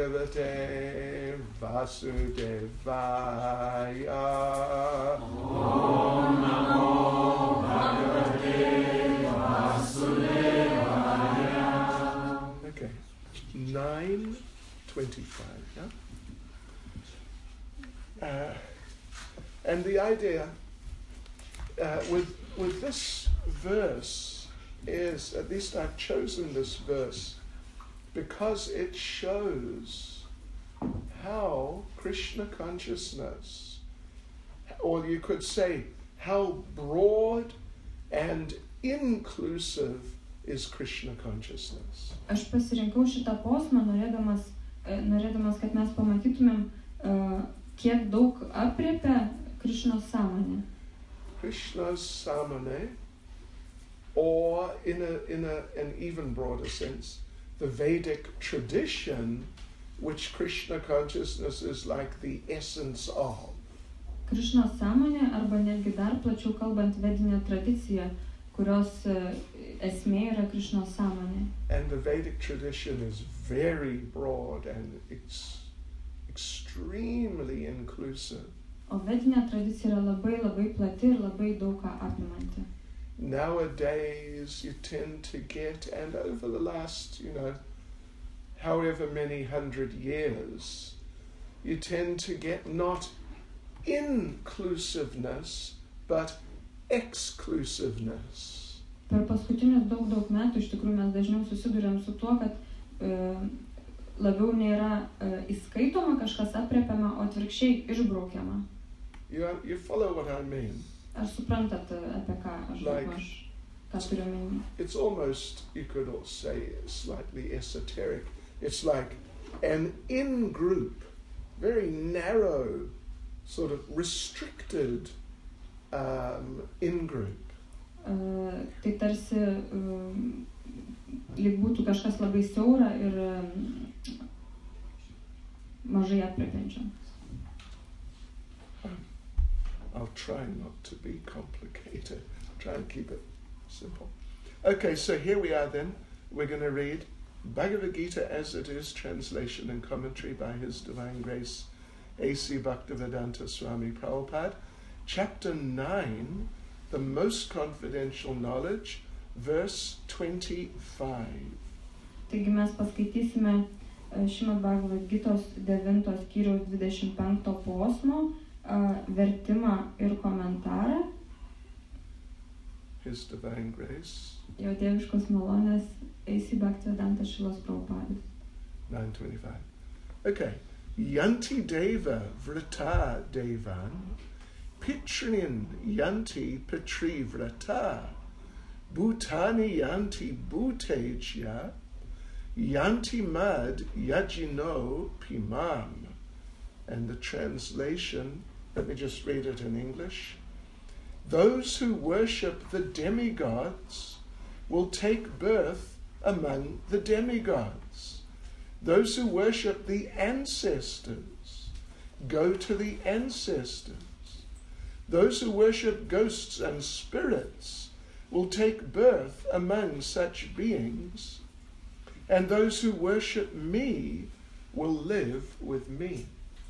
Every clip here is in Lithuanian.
Bhagavate Vasudevaya. Om Namo Bhagavate Vasudevaya. Okay, 9:25. Yeah? And the idea with this verse is, at least I've chosen this verse because it shows how Krishna consciousness, or you could say how broad and inclusive is Krishna consciousness. Aš pasirinkau šitą posmą, norėdamas, kad mes pamatytumėm, kiek daug aprėpia Krishnos sąmonė. Krishna's samane, or in an even broader sense, the Vedic tradition, which Krishna consciousness is like the essence of. Krishnos sąmonė, arba netgi dar plačiau kalbant vedinė tradicija, kurios esmė yra Krishnos sąmonė. And the Vedic tradition is very broad and extremely inclusive. O vedinė tradicija yra labai plati ir labai daug ką apimanti. Nowadays you tend to get, and over the last, however many 100 years, you tend to get not inclusiveness, but exclusiveness. Per paskutinius daug metų iš tikrųjų mes dažniau susiduriam su tuo, kad labiau nėra įskaitoma kažkas aprėpiama, o atvirkščiai išbraukiama. You follow what I mean? Ar suprantat apie ką ką turiu omeny? It's almost, you could also say, slightly esoteric. It's like an in-group, very narrow, sort of restricted in-group. Tai tarsi lyg būtų kažkas labai siaura ir mažai aprėpiančio. I'll try not to be complicated. Try and keep it simple. Okay, so here we are then. We're going to read Bhagavad Gita as it is, translation and commentary by His Divine Grace, A.C. Bhaktivedanta Swami Prabhupada. Chapter 9, the most confidential knowledge, verse 25. Taigi mes paskaitysime Šrimad Bhagavad Gitos 9 skyriaus 25 posmo, vertimą ir komentarą. His Divine Grace. Jo dieviškos malonės A.C. Bhaktivedanta Srilas Prabhupada. 9:25. Okay. Yanti Deva Vrata Devan Pitrin Yanti Pitri Vrata Bhutani Yanti Bhutejya Yanti Mad Yajino Pimam. And the translation, let me just read it in English. Those who worship the demigods will take birth among the demigods. Those who worship the ancestors go to the ancestors. Those who worship ghosts and spirits will take birth among such beings. And those who worship me will live with me.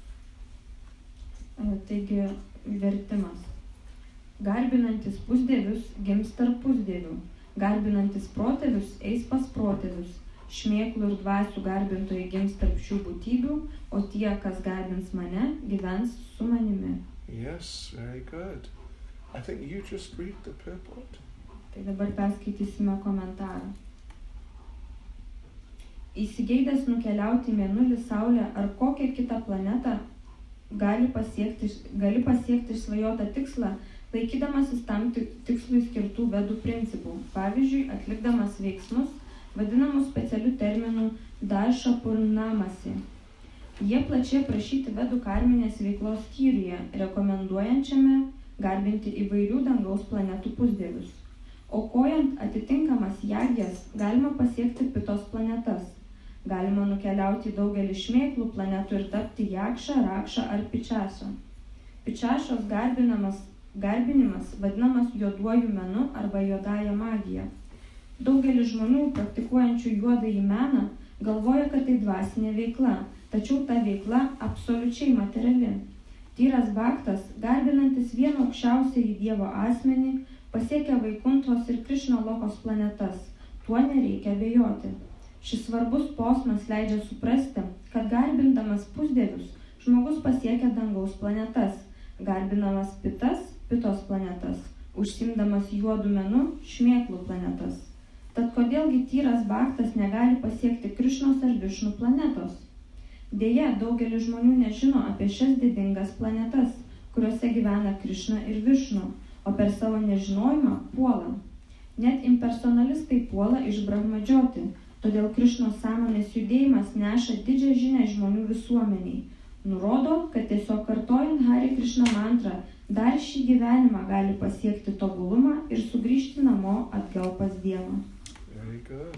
Taigi, vertimas. Garbinantis pusdievius gims tarp pusdievių, garbinantis protėvius eis pas protėvius, šmėklų ir dvasių garbintojai gims tarp šių būtybių, o tie, kas garbins mane, gyvens su manimi. Yes, very good. I think you just read the purport. Tai dabar perskaitysime komentarą. Įsigeidęs nukeliauti į Mėnulį, Saulę ar kokią kitą planetą, gali pasiekti išsvajotą tikslą, laikydamasis tam tikslui skirtų vedų principų, pavyzdžiui, atlikdamas veiksmus, vadinamus specialiu terminu Darsha Purnamasi. Jie plačiai aprašyti vedų karminės veiklos skyriuje, rekomenduojančiame garbinti įvairių dangaus planetų pusdievius. Aukojant atitinkamas jagės, galima pasiekti Pitos planetas. Galima nukeliauti į daugelį šmėklų planetų ir tapti Jakša, Rakša ar Pičaša. Pičašos garbinimas vadinamas juoduoju menu arba juodąja magija. Daugelis žmonių, praktikuojančių juodąjį meną, Galvoja, kad tai dvasinė veikla, tačiau ta veikla absoliučiai materiali. Tyras bhaktas, garbinantis vieną aukščiausiąjį Dievo asmenį, pasiekia Vaikuntos ir Krišna lokos planetas. Tuo nereikia abejoti. Šis svarbus posmas leidžia suprasti, kad garbindamas pusdievius, žmogus pasiekia dangaus planetas, garbinamas pitas, pitos planetas, užsimdamas juodu menu, šmėklų planetas. Tad kodėlgi tyras bhaktas negali pasiekti Krišnos ar Višnu planetos? Deja, daugelis žmonių nežino apie šias didingas planetas, kuriuose gyvena Krišna ir Višnu, o per savo nežinojimą puola. Net impersonalistai puola iš Brahmadžioti, todėl Krišnos sąmonės judėjimas neša didžią žinią žmonių visuomeniai. Nurodo, kad tiesiog kartojant Hare Krishna mantrą dar šį gyvenimą gali pasiekti tobulumą ir sugrįžti namo atgal pas Dievą. Very good.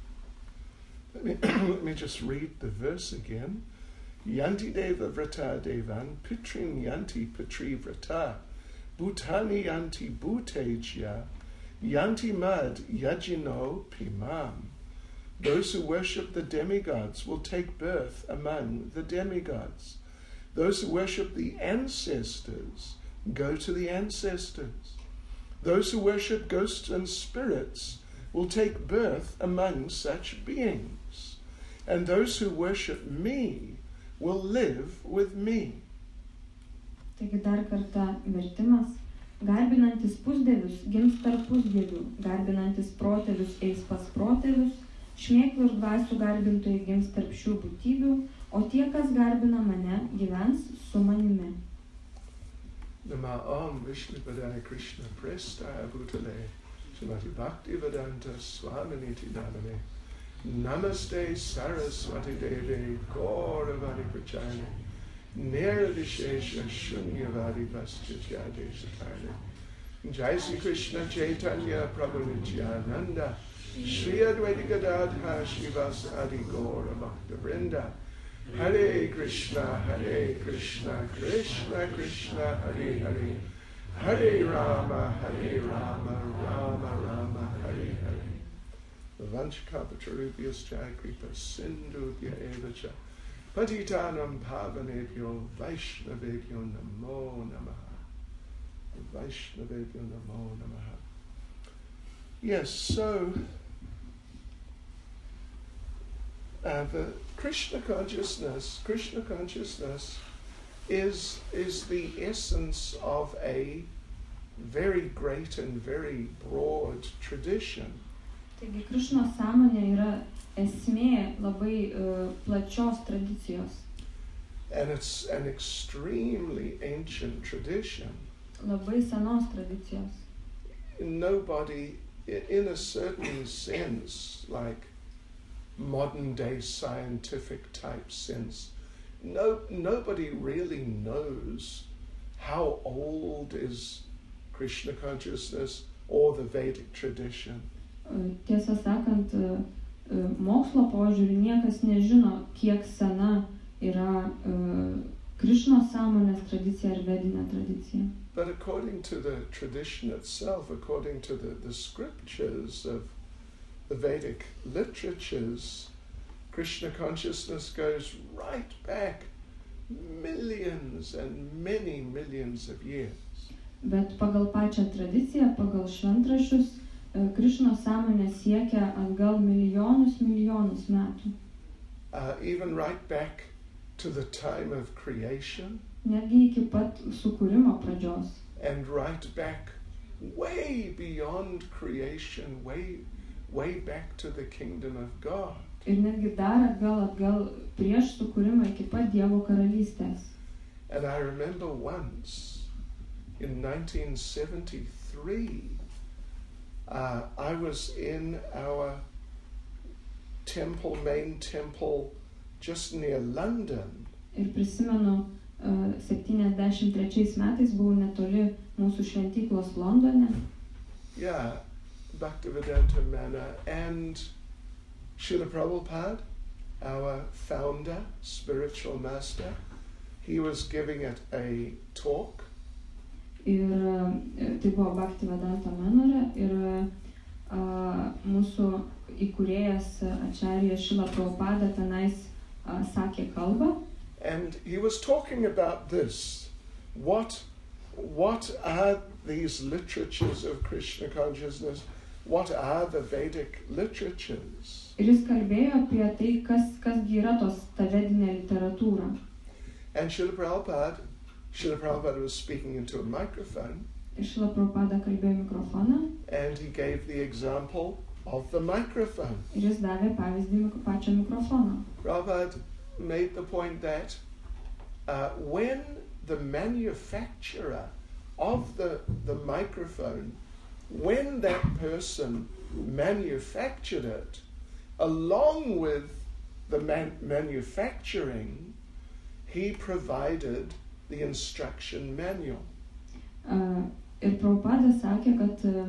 Let me just read the verse again. Yanti deva vrata devan pitrim yanti pitri vrata bhutani yanti bhutejya yanti mad yajino pimam. Those who worship the demigods will take birth among the demigods. Those who worship the ancestors go to the ancestors. Those who worship ghosts and spirits will take birth among such beings. And those who worship me will live with me. Taigi dar kartą vertimas. Garbinantis pusdievius gims tarp pusdievių, garbinantis protėvius eis pas protėvius, šmėklų ir dvasių garbintojai gims tarp šių būtybių, o tie, kas garbina mane, gyvens su manimi. Nama Om Vishnu Padana Krishna Prestaya Bhutale Srimati Bhakti Vedanta Swaminiti Dadane Namaste Saraswati Devi Gauravadi Prachayane Nirdishesha Shunyavadi Vastajade Sakarne Jai Sri Krishna Chaitanya Prabhu Nityananda Shri Advaita Gadadha Shrivas Adi Gaura Bhakta Vrinda Hare Krishna Krishna Krishna Hare Hare Hare Rama Rama Rama Hare Hare Vanchakapatarubhyascha kripa sindhubhya evacha patitanam pavanebhyo vaishnavebhyo namo namaha. Vaishnavebhyo namo namaha. Yes, so the Krishna consciousness is the essence of a very great and very broad tradition. Taigi Krišnos sąmonė yra esmė labai plačios tradicijos. And it's an extremely ancient tradition. Labai senos tradicijos. Nobody, in a certain sense, like modern day scientific type sense, nobody really knows how old is Krishna consciousness or the Vedic tradition. Tiesą sakant, mokslo požiūrį niekas nežino, kiek sena yra Krišnos sąmonės tradicija ar vedinė tradicija. But according to the tradition itself, according to the scriptures of the Vedic literatures, Krishna consciousness goes right back millions and many millions of years. Bet pagal pačią tradiciją, pagal šventraščius, Krišnos sąmonė siekia atgal milijonus metų. Even right back to the time of creation. Netgi iki pat sukūrimo pradžios. And right back way beyond creation, way back to the kingdom of God. Ir netgi dar atgal prieš sukūrimą iki pat Dievo karalystės. And I remember once in 1973 I was in our temple, main temple, just near London. Ir prisimenu, 73 metais buvau netoli mūsų šventyklos Londone. Yeah, Bhaktivedanta Manor, and Srila Prabhupada, our founder, spiritual master, he was giving it a talk. Ir tai buvo Bhaktivedanta Manore ir mūsų įkūrėjas Acharya Šrila Prabhupada tenais sakė kalbą. And he was talking about this. What are these literatures of Krishna consciousness? What are the Vedic literatures? Ir jis kalbėjo apie tai, kasgi yra ta vedinė literatūra. And Srila Prabhupada was speaking into a microphone. Ir Šrila Prabhupada kalbėjo mikrofoną. And he gave the example of the microphone. Ir jis davė pavyzdį pačio mikrofono. Prabhupada made the point that when the manufacturer of the microphone, when that person manufactured it, along with the manufacturing, he provided the instruction manual. Ir Prabhupada sakė,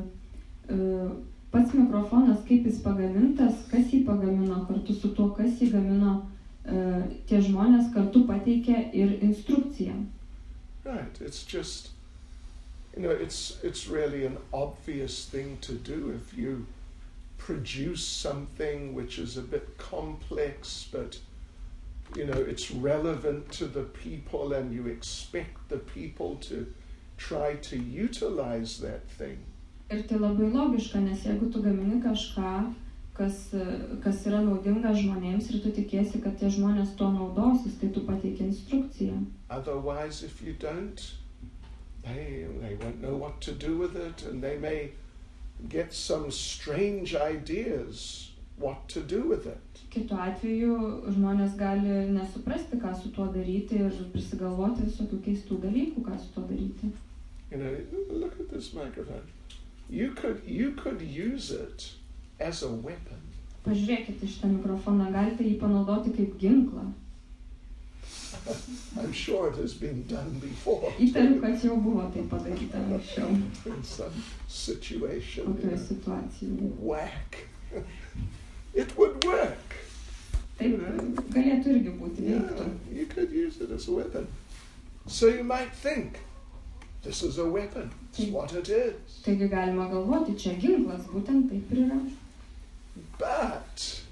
kad pats mikrofonas, kaip jis pagamintas, kas jį pagamino, kartu su tuo, kas jį gamino, tie žmonės kartu pateikė ir instrukciją. Right, it's just, it's really an obvious thing to do if you produce something which is a bit complex, but it's relevant to the people and you expect the people to try to utilize that thing. Ir tai labai logiška, nes jeigu tu gamini kažką, kas yra naudinga žmonėms ir tu tikėsi, kad tie žmonės to naudosis, tai tu pateiki instrukciją. Otherwise, if you don't, they won't know what to do with it, and they may get some strange ideas what to do with it. Kitu atveju žmonės gali nesuprasti, ką su tuo daryti ir prisigalvoti visokių keistų dalykų, ką su tuo daryti. Look at this microphone. You could use it as a weapon. Pažiūrėkite šitą mikrofoną, galite jį panaudoti kaip ginklą. I'm sure it has been done before. Įtariu, kad jau buvo tai padaryta anksčiau. In some situation. Kokioje situacijoje. Whack. It would work. Taip, galėtų irgi būti veiktų. You could use it as a weapon. So you might think, this is a weapon. It's what it is. Taigi galima galvoti, čia ginklas, būtent taip ir yra. But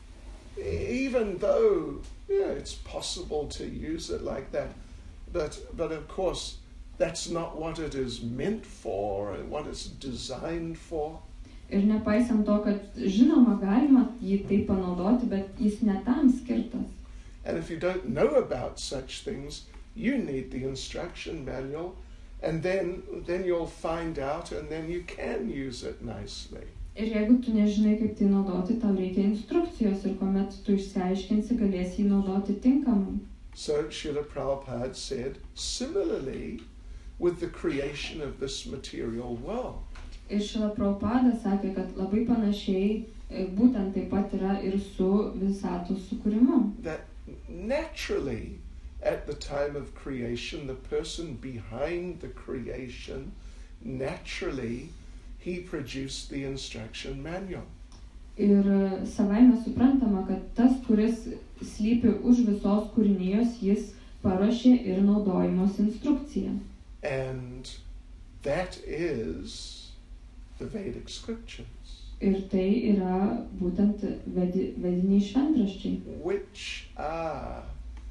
even though it's possible to use it like that, but of course that's not what it is meant for and what it's designed for. Ir nepaisant to, kad žinoma galima jį taip panaudoti, bet jis ne tam skirtas. And if you don't know about such things, you need the instruction manual, and then you'll find out, and then you can use it nicely. Ir jeigu tu nežinai, kaip tai naudoti, tau reikia instrukcijos ir kuomet tu išsiaiškinsi, galėsi jį naudoti tinkamai. So Srila Prabhupada said, similarly with the creation of this material world. Ir Šrila Prabhupada sakė, kad labai panašiai būtent taip pat yra ir su visatos sukūrimu. That naturally, at the time of creation, the person behind the creation, naturally, he produced the instruction manual. Ir savaime suprantama, kad tas, kuris slypi už visos kūrinijos, jis paruošė ir naudojimos instrukciją. And that is the Vedic scriptures. Ir tai yra būtent vediniai šventraščiai. Which are,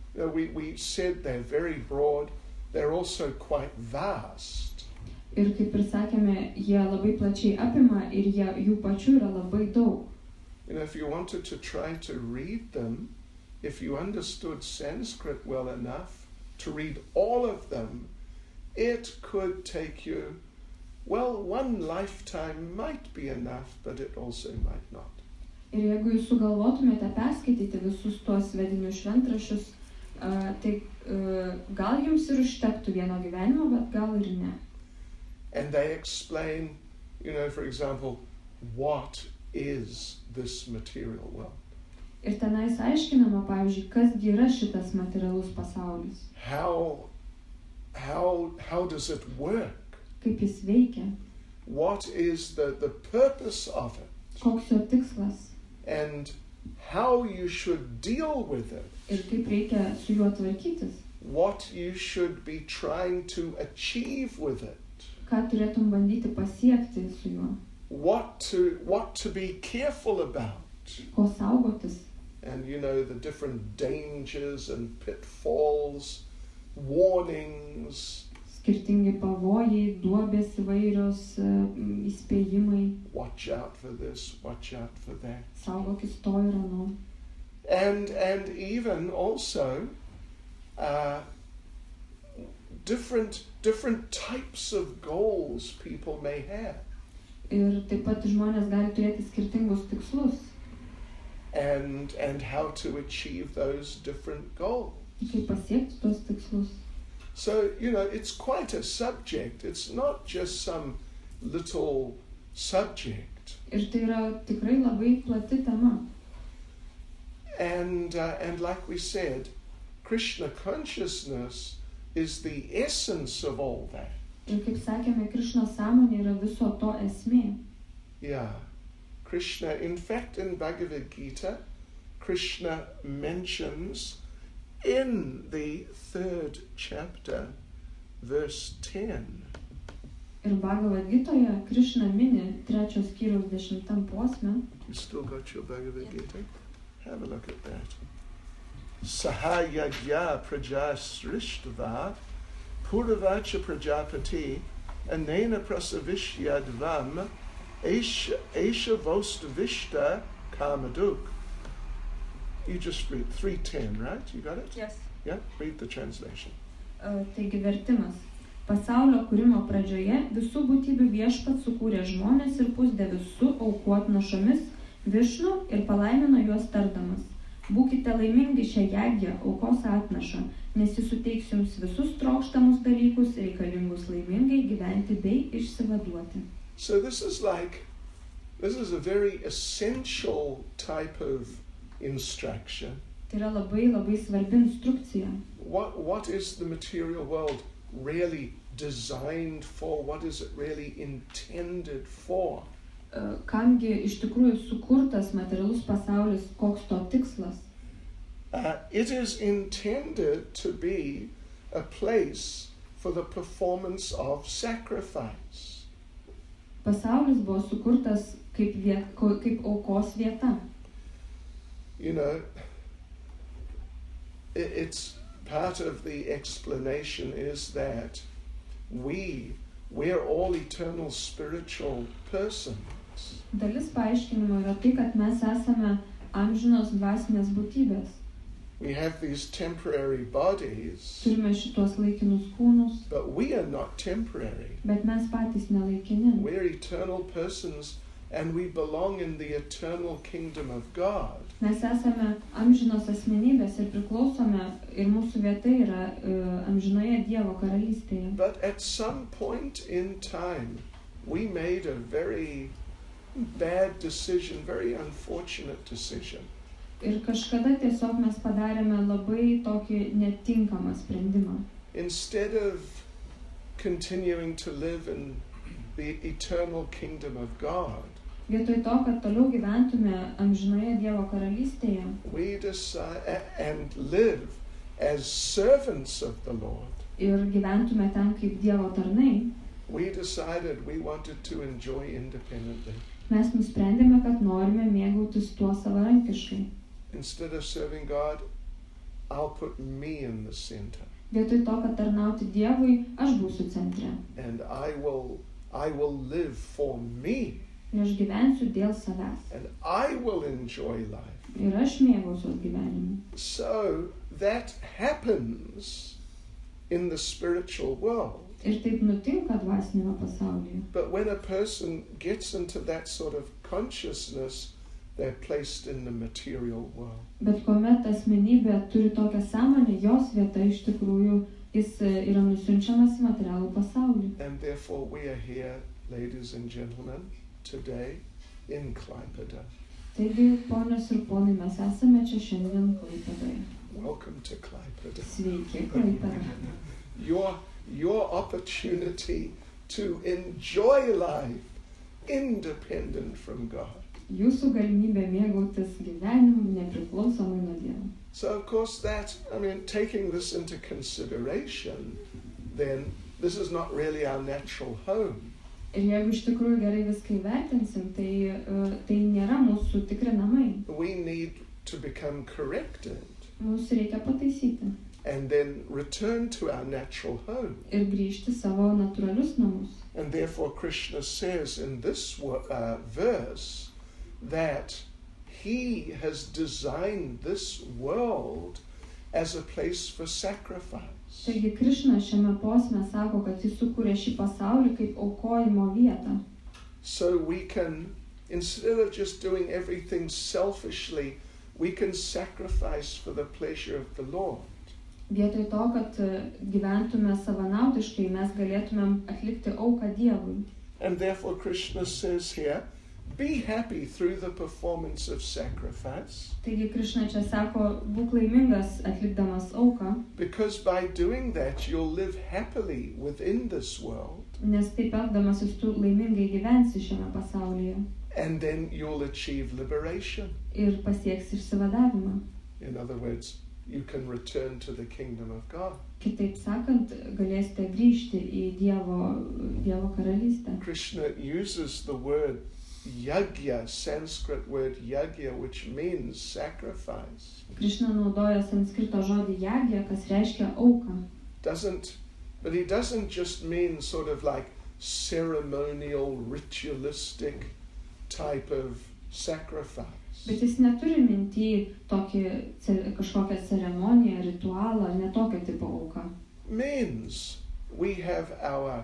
we said they're very broad, they're also quite vast. Ir kaip ir sakėme, jie labai plačiai apima ir jų pačių yra labai daug. If you wanted to try to read them, if you understood Sanskrit well enough to read all of them, it could take you, one lifetime might be enough, but it also might not. Ir jeigu jūs sugalvotumėte perskaityti visus tuos vedinių šventraščius, tai gal jums ir užtektų vieno gyvenimo, bet gal ir ne. And they explain, for example, what is this material world? Ir tenais aiškinama, pavyzdžiui, kasgi yra šitas materialus pasaulis. How does it work? Kaip jis veikia? What is the purpose of it? Koks jo tikslas? And how you should deal with it. Ir kaip reikia su juo tvarkytis? What you should be trying to achieve with it. Ką turėtum bandyti pasiekti su juo? what to be careful about. ko saugotis. And you know the different dangers and pitfalls, warnings. Skirtingi pavojai, duobės įvairios, įspėjimai. Watch out for this, watch out for that. Saugokis to ir ano. And even also different types of goals people may have. Ir taip pat žmonės gali turėti skirtingus tikslus. And how to achieve those different goals. Kaip pasiekti tos tikslus. So, you know, it's quite a subject. It's not just some little subject. Ir tai yra tikrai labai plati tema. And like we said, Krishna consciousness is the essence of all that. Ir kaip sakėme, Krišnos sąmonė yra viso to esmė. Yeah. Krishna, in fact, in Bhagavad Gita, Krishna mentions in the 3rd chapter, verse 10. Ir Bhagavad Gitoje Krišna mini 3 skyriaus 10 posme. You still got your Bhagavad Gita? Have a look at that. Sahayagya praja srishtva puravacha prajapati anena prasavishyadvam esha vostavishta kamaduk. You just read 3:10, right? You got it? Yes. Yeah? Read the translation. Taigi vertimas. Pasaulio kūrimo pradžioje visų būtybių viešpats sukūrė žmonės ir pusdievius su aukotnašomis Višnu ir palaimino juos tardamas. Būkite laimingi šią jagę, aukos atnašą, nes jis suteiks jums visus trokštamus dalykus reikalingus laimingai gyventi bei išsivaduoti. So this is a very essential type of instruction. Tai yra labai svarbi instrukcija. What is the material world really designed for? What is it really intended for? Kamgi iš tikrųjų sukurtas materialus pasaulis, koks to tikslas? It is intended to be a place for the performance of sacrifice. Pasaulis buvo sukurtas kaip aukos vieta. You know, it's part of the explanation is that we're all eternal spiritual persons. Dalis paaiškinimo yra tai, kad mes esame amžinos dvasinės būtybės. We have these temporary bodies. Turime šitos laikinus kūnus. But we are not temporary. Bet mes patys nelaikini. We're eternal persons and we belong in the eternal kingdom of God. Mes esame amžinos asmenybės ir priklausome ir mūsų vieta yra amžinoje Dievo karalystėje. But at some point in time we made a very bad decision, very unfortunate decision. Ir kažkada tiesiog mes padarėme labai tokį netinkamą sprendimą. Instead of continuing to live in the eternal kingdom of God, vietoj to, kad toliau gyventume amžinoje Dievo karalystėje, we decide and live as servants of the Lord. Ir gyventume ten kaip Dievo tarnai, We decided we wanted to enjoy independently. mes nusprendėme, kad norime mėgautis tuo savarankiškai. Instead of serving God, I'll put me in the center. Vietoj to, kad tarnauti Dievui, aš būsiu centre. And I will live for me. Ir aš gyvensiu dėl savęs. And I will enjoy life. Ir aš mėgausiuos gyvenimu. So that happens in the spiritual world. Ir taip nutinka dvasinėme pasaulyje. But when a person gets into that sort of consciousness, they're placed in the material world. Bet kuomet asmenybė turi tokią sąmonę, jos vieta iš tikrųjų jis yra nusiunčiamas į materialų pasaulį. And therefore we are here, ladies and gentlemen, today in Klaipėda. Taigi, ponios ir ponai, mes esame čia šiandien Klaipėdoje. Welcome to Klaipėda. Sveiki, Klaipėda. Your opportunity to enjoy life independent from God. Jūsų galimybė mėgautis gyvenimu nepriklausomai nuo Dievo. So of course taking this into consideration, then this is not really our natural home. Ir jeigu iš tikrųjų gerai viską įvertinsim, tai nėra mūsų tikri namai. We need to become corrected Mūsų reikia pataisyti and then return to our natural home. ir grįžti savo natūralius namus. And therefore Krishna says in this verse that he has designed this world as a place for sacrifice. Taigi Krišna šiame posme sako, kad jis sukūrė šį pasaulį kaip aukojimo vietą. So we can, instead of just doing everything selfishly, we can sacrifice for the pleasure of the Lord. Vietoj to, kad gyventume savanaudiškai, mes galėtumėm atlikti auką Dievui. And therefore Krishna says here, be happy through the performance of sacrifice, Taigi Krišna čia sako, būk laimingas atlikdamas auką, because by doing that you'll live happily within this world, nes taip elgdamasis tu laimingai gyvensi šiame pasaulyje and then you'll achieve liberation. ir pasieksi išsivadavimą. In other words, you can return to the kingdom of God. Kitaip sakant, galėsite grįžti į Dievo karalystę. Krishna uses the word yagya, Sanskrit word yagya, which means sacrifice. Krišna naudoja sanskrito žodį yagya, kas reiškia auką. But he doesn't just mean sort of like ceremonial, ritualistic type of sacrifice. Bet jis neturi minty kažkokią ceremoniją, ritualą, ne tokio tipo auką. Means we have our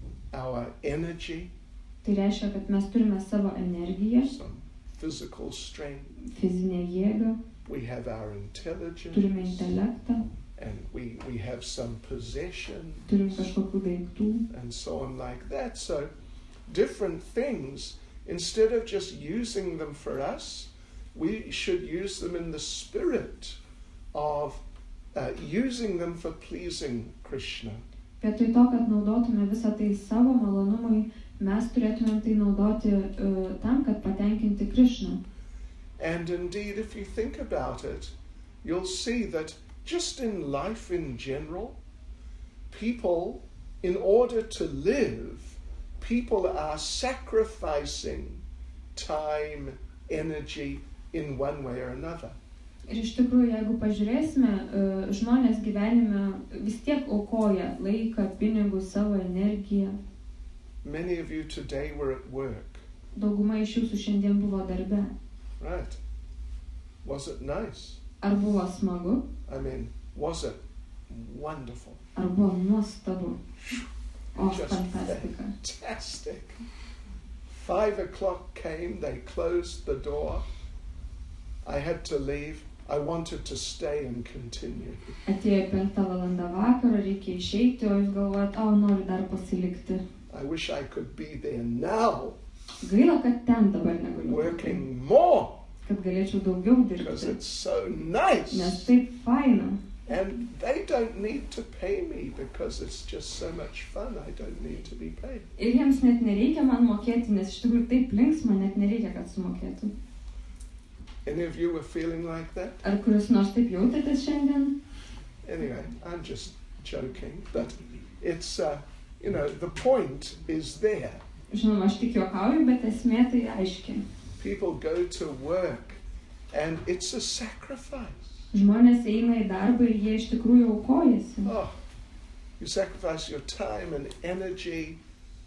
energy, Tai reiškia, kad mes turime savo energiją, some physical strength, fizinę jėgą, we have our intelligence, turime intelektą, and we have some possession, turim kažkokių daiktų. and so on like that. So different things, instead of just using them for us, we should use them in the spirit of using them for pleasing Krishna. Vietoj to, kad naudotume visą tai savo malonumui, mes turėtumėm tai naudoti tam, kad patenkinti Krišną. And indeed, if you think about it, you'll see that just in life in general, people, in order to live, people are sacrificing time, energy in one way or another. Ir iš tikrųjų, jeigu pažiūrėsime, žmonės gyvenime vis tiek aukoja laiką, pinigus, savo energiją. Many of you today were at work. Dauguma iš jūsų šiandien buvo darbe. Right. Was it nice? Ar buvo smagu? I mean, was it wonderful? Ar buvo nuostabu? O, Just fantastika. fantastic. 5 o'clock came, they closed the door. I had to leave. I wanted to stay and continue. Atėjo 5 valanda vakaro, reikia išeiti, o jūs galvojat, noriu dar pasilikti. I wish I could be there now, Gaila, kad ten dabar negaliu. working more, Kad galėčiau daugiau because dirbti. it's so nice. Nes taip faina. And they don't need to pay me because it's just so much fun. I don't need to be paid. Ir jiems net nereikia man mokėti, nes iš tikrųjų taip linksma, net nereikia, kad sumokėtų. Any of you were feeling like that? Ar kuris nors taip jautėtės šiandien? Anyway, I'm just joking, but it's, the point is there. Žinoma, aš tik juokauju, bet esmė tai aiški. People go to work and it's a sacrifice. Žmonės eina į darbą ir jie iš tikrųjų aukojasi. Oh, you sacrifice your time and energy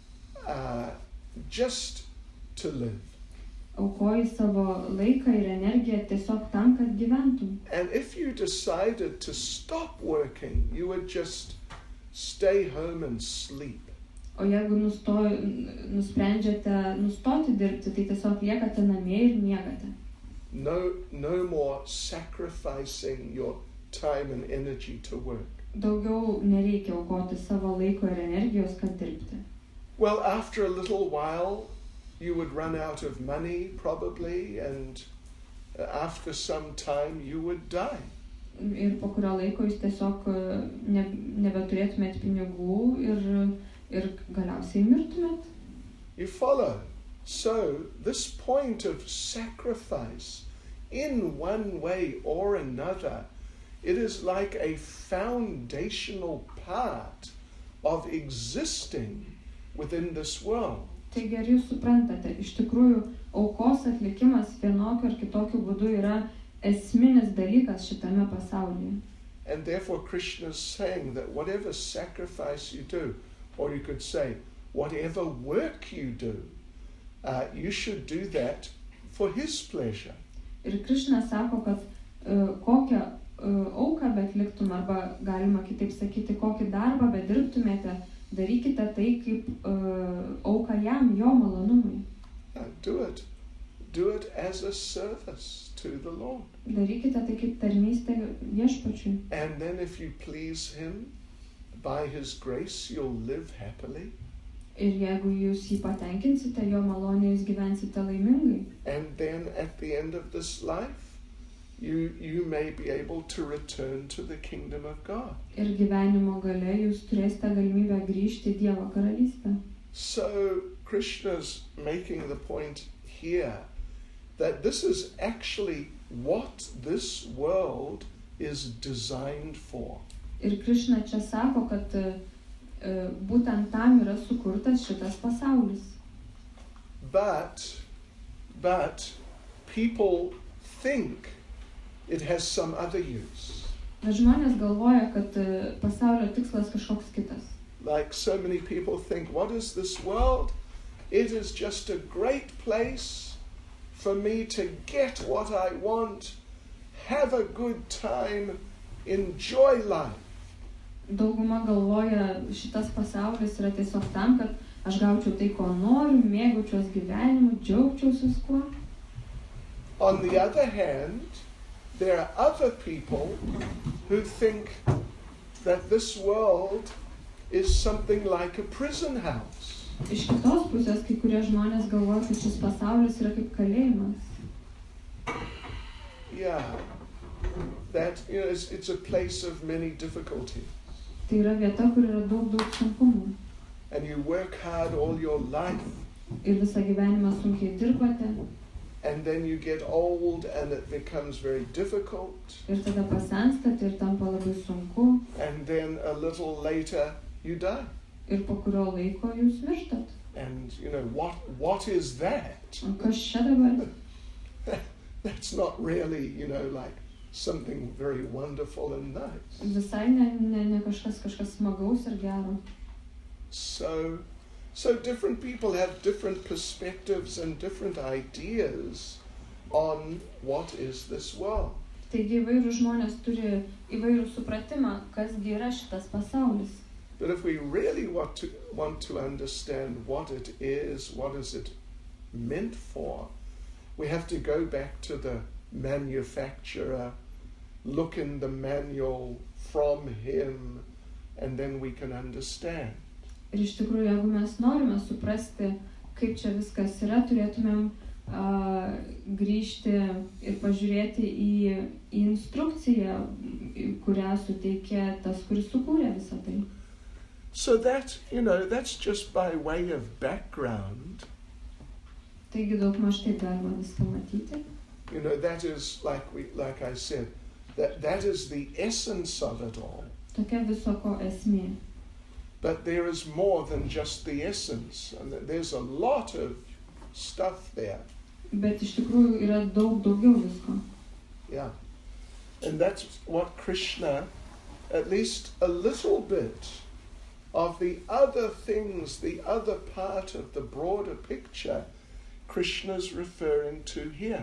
just to live. Aukoji savo laiką ir energiją tiesiog tam, kad gyventum. And if you decided to stop working, you would just stay home and sleep. O jeigu nusprendžiate nustoti dirbti, tai tiesiog liekate namie ir miegate. No more sacrificing your time and energy to work. Daugiau nereikia aukoti savo laiko ir energijos, kad dirbti. Well, after a little while, you would run out of money probably, and after some time you would die. Ir po kurio laiko jūs tiesiog nebeturėtumėt pinigų ir galiausiai mirtumėt. You follow? So, this point of sacrifice, in one way or another, it is like a foundational part of existing within this world. Taigi ar jūs suprantate, iš tikrųjų aukos atlikimas vienokiu ar kitokiu būdu yra esminis dalykas šitame pasaulyje. And therefore Krishna is saying that whatever sacrifice you do, or you could say, whatever work you do, you should do that for his pleasure. Ir Krishna sako, kad kokią auką betliktum, arba galima kitaip sakyti, kokį darbą bedirbtumėte, darykite tai kaip auką jam, jo malonumui. Do it as a service to the Lord. Darykite tai kaip tarnystę viešpačiui. And then if you please him, by his grace you'll live happily. Ir jeigu jūs jį patenkinsite, jo malonėje jūs gyvensite laimingai. And then at the end of this life, you may be able to return to the kingdom of God. Ir gyvenimo gale jūs turėsite galimybę grįžti į Dievo karalystę. So Krishna's making the point here that this is actually what this world is designed for. Ir Krishna čia sako, kad būtent tam yra sukurtas šitas pasaulis. But people think it has some other use. Bet žmonės galvoja, kad pasaulio tikslas kažkoks kitas. Like so many people think, what is this world? It is just a great place for me to get what I want, have a good time, enjoy life. Dauguma galvoja, šitas pasaulis yra tiesiog tam, kad aš gaučiau tai, ko noriu, mėgaučiaus gyvenimu, džiaugčiausi viskuo. On the other hand, there are other people who think that this world is something like a prison house. Iš kitos pusės, kai kurie žmonės galvoja, kad šis pasaulis yra kaip kalėjimas. Yeah, that it's a place of many difficulties. Tai yra vieta, kur yra daug sunkumų. And you work hard all your life. Ir visą gyvenimą sunkiai dirbate. And then you get old and it becomes very difficult. Ir tada pasenstate ir tampa labai sunku. And then a little later you die. Ir po kurio laiko jūs mirštat. And what is that? O kas čia dabar? That's not really, like something very wonderful and nice. Visai ne kažkas smagaus ir gero. So different people have different perspectives and different ideas on what is this world. Taigi įvairūs žmonės turi įvairų supratimą, kas gi yra šitas pasaulis. But if we really want to understand what it is, what is it meant for, we have to go back to the manufacturer, look in the manual from him, and then we can understand. Ir iš tikrųjų, jeigu mes norime suprasti, kaip čia viskas yra, turėtumėm grįžti ir pažiūrėti į instrukciją, kurią suteikė tas, kuris sukūrė visą tai. So that, that's just by way of background. Taigi daugmaž taip galima viską matyti. That is, like I said, that is the essence of it all. Tokia viso ko esmė. But there is more than just the essence, and there's a lot of stuff there. Bet iš tikrųjų yra daugiau visko. Yeah. And that's what Krishna, at least a little bit of the other things, the other part of the broader picture, Krishna's referring to here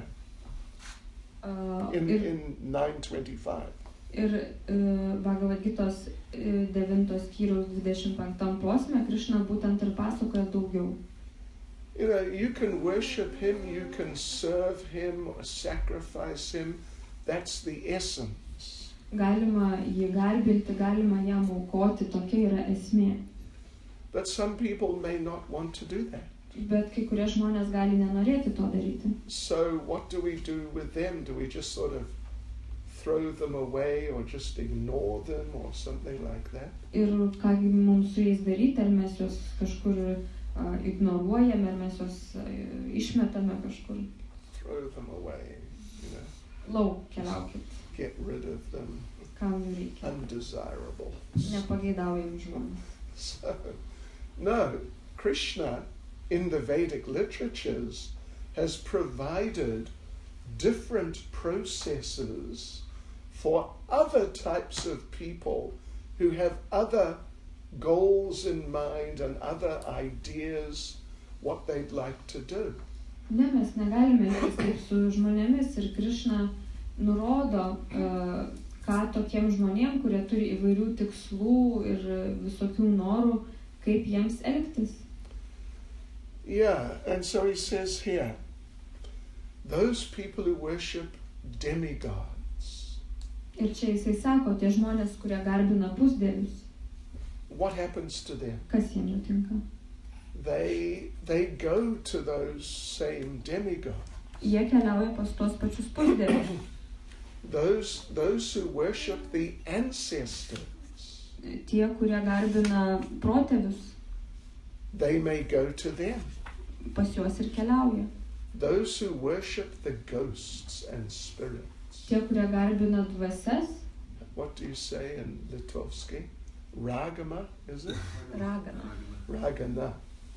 in 9:25. Ir Bhagavad Gitos 9 skyriaus 25 posme Krishna būtent ir pasakoja daugiau. You can worship him, you can serve him or sacrifice him. That's the essence. Galima jį garbinti, galima jam aukoti, tokia yra esmė. But some people may not want to do that. Bet kai kurie žmonės gali nenorėti to daryti. So what do we do with them? Do we just sort of throw them away or just ignore them or something like that? Ir kągi mums su jais daryti, ar mes juos kažkur ignoruojame, ar mes juos išmetame kažkur? Throw them away, Lauk keliaukit. Get rid of them. Kam jų reikia? Undesirable. Nepageidaujami žmonės. So, no, Krishna in the Vedic literatures has provided different processes for other types of people who have other goals in mind and other ideas what they'd like to do. Ne, mes negalime elgtis taip su žmonėmis ir Krishna nurodo, ką tokiem žmonėm, kurie turi įvairių tikslų ir visokių norų, kaip jiems elgtis. Yeah, and so he says here, those people who worship demigods. Ir čia jisai sako, tie žmonės, kurie garbina pusdievius, What happens to them? kas jiems nutinka? They go to those same demigods. Jie keliauja pas tos pačius pusdievius. Those who worship the ancestors, Tie, kurie garbina protėvius, they may go to them. pas juos ir keliauja. Those who worship the ghosts and spirits. Tie, kurie garbina dvasias, What do you say in Litovsky? Ragama, is it? ragana. Ragana.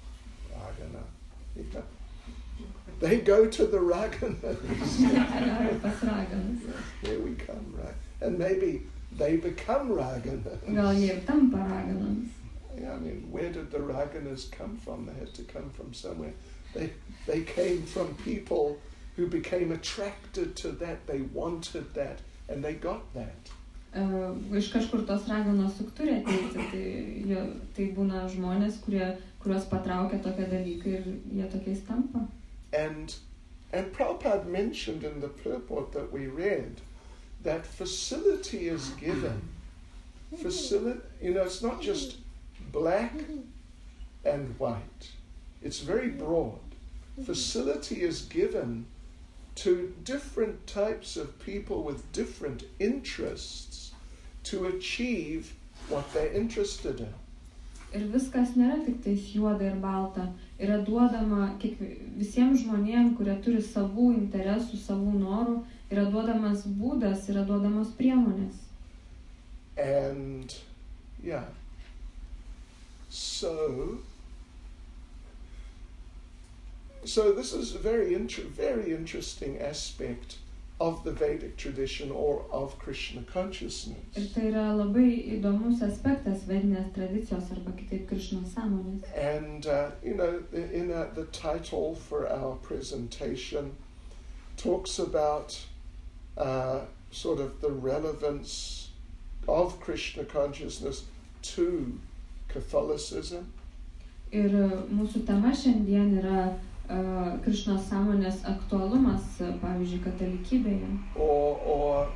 Yeah. They go to the raganas. Keliauja pas raganas. Here we come, right? And maybe they become raganas. Gal jie ir tampa raganams. Yeah, I mean, where did the raganas come from? They had to come from somewhere. They came from people who became attracted to that, they wanted that, and they got that. Iš kažkur tos raganos juk turi ateiti, tai būna žmonės, kuriuos patraukia tokie dalykai ir jie tokiais tampa. And Prabhupada mentioned in the purport that we read that facility is given. It's not just black and white. It's very broad. Facility is given to different types of people with different interests to achieve what they're interested in. Ir viskas nėra tik tais juoda ir balta. Yra duodama visiems žmonėms, kurie turi savų interesų, savų norų, yra duodamas būdas, yra duodamos priemonės. And, yeah. So this is a very interesting aspect of the Vedic tradition or of Krishna consciousness. Ir tai yra labai įdomus aspektas vedinės tradicijos arba kitaip Krishnos sąmonės. And, the title for our presentation talks about sort of the relevance of Krishna consciousness to Catholicism. Ir mūsų tema šiandien yra Krishnos sąmonės aktualumas, pavyzdžiui, katalikybėje. Or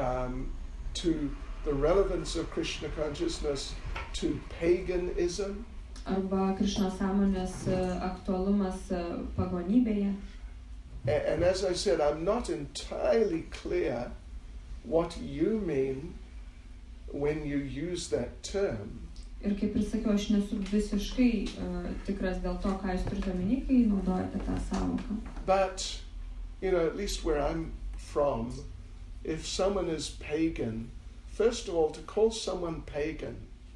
to the relevance of Krishna consciousness to paganism. Arba Krishnos sąmonės aktualumas pagonybėje. And as I said, I'm not entirely clear what you mean when you use that term. Ir kaip ir sakiau, aš nesu visiškai tikras dėl to, ką jūs turite omeny, kai naudojate tą sąvoką. But, at least where I'm from, if someone is pagan, first of all, to call someone pagan,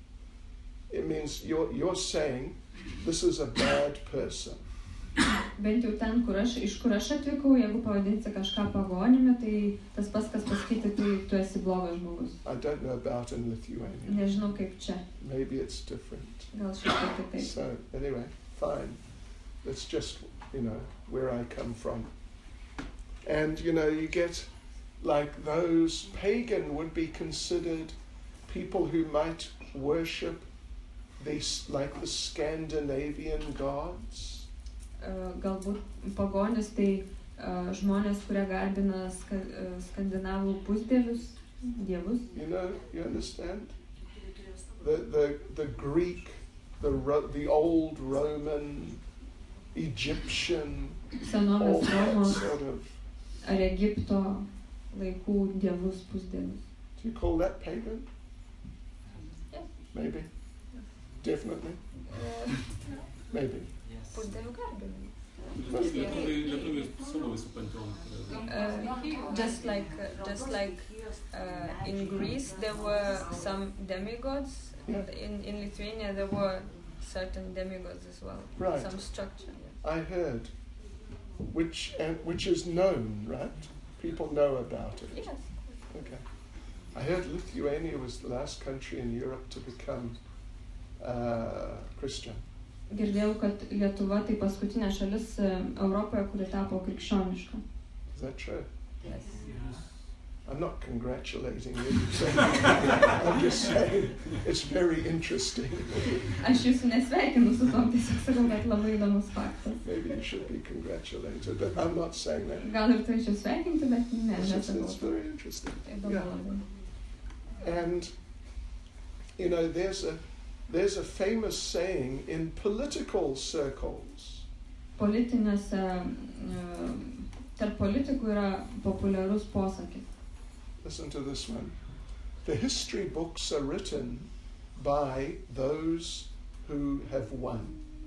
it means you're saying this is a bad person. Bent jau ten, iš kur aš atvykau, jeigu pavadinsi kažką pagonimi, tai tas pats, kas pasakyti, tai tu esi blogas žmogus. I don't know about in Lithuania. Nežinau kaip čia. Maybe it's different. Gal šiek tiek kitaip. So, anyway, fine. That's just, where I come from. And, you get, like, those pagan would be considered people who might worship these, like the Scandinavian gods. Galbūt pagonis, tai žmonės, kurie garbina skandinavų pusdievius, dievus. You understand? The Greek, the old Roman, Egyptian, all that sort of. Ar Egipto laikų dievus, pusdievius. Do you call that pagan? Yes. Maybe. Definitely. Maybe. Pusdievių garbinimas. Just like in Greece there were some demigods, in Lithuania there were certain demigods as well. Right. Some structure. Yes. I heard, which is known, right? People know about it. Yes. Okay. I heard Lithuania was the last country in Europe to become Christian. Girdėjau, kad Lietuva tai paskutinė šalis Europoje, kuri tapo krikščioniška. Is that true? Yes. I'm not congratulating you. I'm just saying it's very interesting. Aš jūsų nesveikinu su tom, tiesiog sakau, kad labai įdomus faktas. Maybe you should be congratulated, but I'm not saying that. Gal ir turėčiau sveikinti, bet ne, nesakau. It's very interesting. Įdomu labai. And, you know, there's a famous saying in political circles. Politinėse, tarp politikų yra populiarus posakis. Listen to this one. The history books are written by those who have won.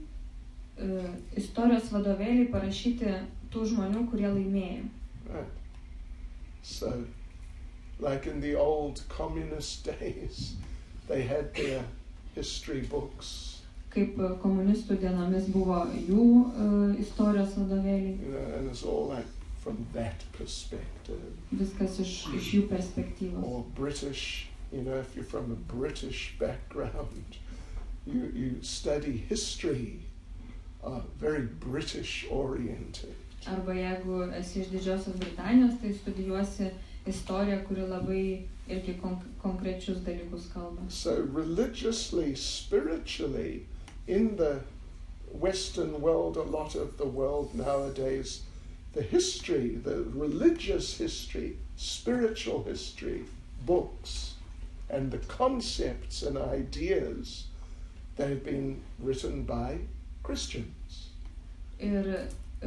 Istorijos vadovėliai parašyti tų žmonių, kurie laimėjo. Right. So, like in the old communist days, they had their history books. Kaip komunistų dienomis buvo jų istorijos vadovėliai. You know, and it's all like from that perspective. Viskas iš jų perspektyvos. Or British, you know, if you're from a British background, you study history, very British oriented. Arba jeigu esi iš Didžiosios Britanijos, tai studijuosi istoriją, kuri labai irgi konkrečius dalykus kalba. So religiously, spiritually, in the Western world, a lot of the world nowadays, the history, the religious history, spiritual history, books, and the concepts and ideas, they've been written by Christians. Ir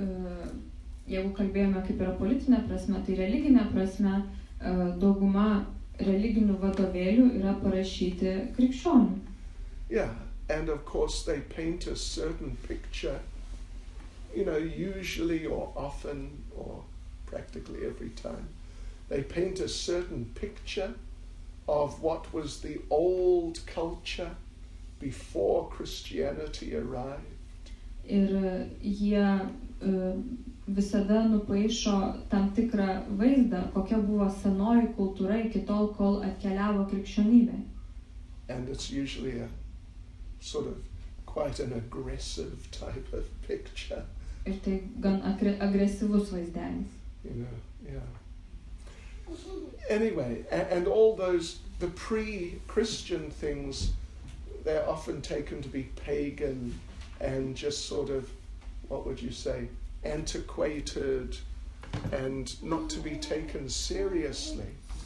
jeigu kalbėjome kaip yra politinė prasme, tai religinė prasme, dauguma religinių vadovėlių yra parašyti krikščionių. Yeah, and of course they paint a certain picture, you know, usually or often or practically every time. They paint a certain picture of what was the old culture before Christianity arrived. Ir jie visada nupaišo tam tikrą vaizdą, kokia buvo senoji kultūra iki tol, kol atkeliavo krikščionybė. And it's usually a sort of quite an aggressive type of picture. Ir tai gan agresyvus vaizdelis. You know, yeah. Anyway, and all those, the pre-Christian things, they're often taken to be pagan and just sort of, what would you say, antiquated and not to be taken seriously.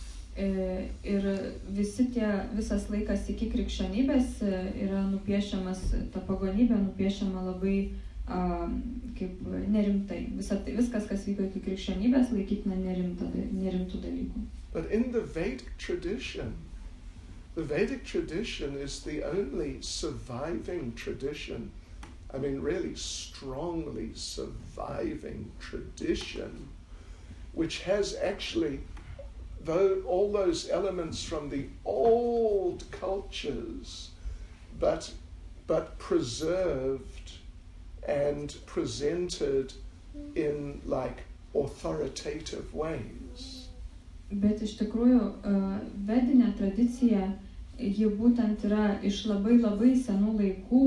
Ir visas laikas iki krikščionybės yra nupiešiamas, ta pagonybė nupiešiama labai kaip nerimtai. Viskas, kas vyko iki krikščionybės, laikytina nerimtų dalykų. But in the Vedic tradition is the only surviving tradition, I mean really strongly surviving tradition, which has actually all those elements from the old cultures, but preserved and presented in like authoritative ways. Bet iš tikrųjų vedinė tradicija, ji būtent yra iš labai senų laikų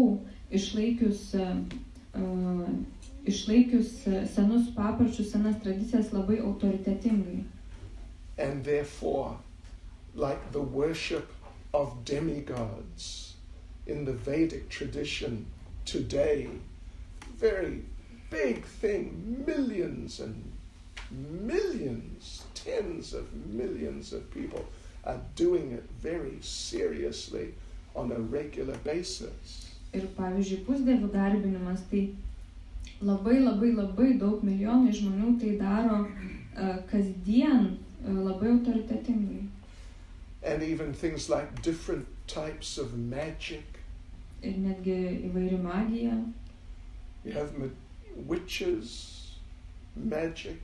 išlaikius senus papročius, senas tradicijas labai autoritetingai. And therefore, like the worship of demigods in the Vedic tradition today, very big thing, millions and millions, tens of millions of people are doing it very seriously on a regular basis. Ir pavyzdžiui, pusdievių garbinimas, tai labai daug milijonai žmonių tai daro kasdien labai autoritetingai. And even things like different types of magic. Ir netgi įvairi magija. You have witches, magic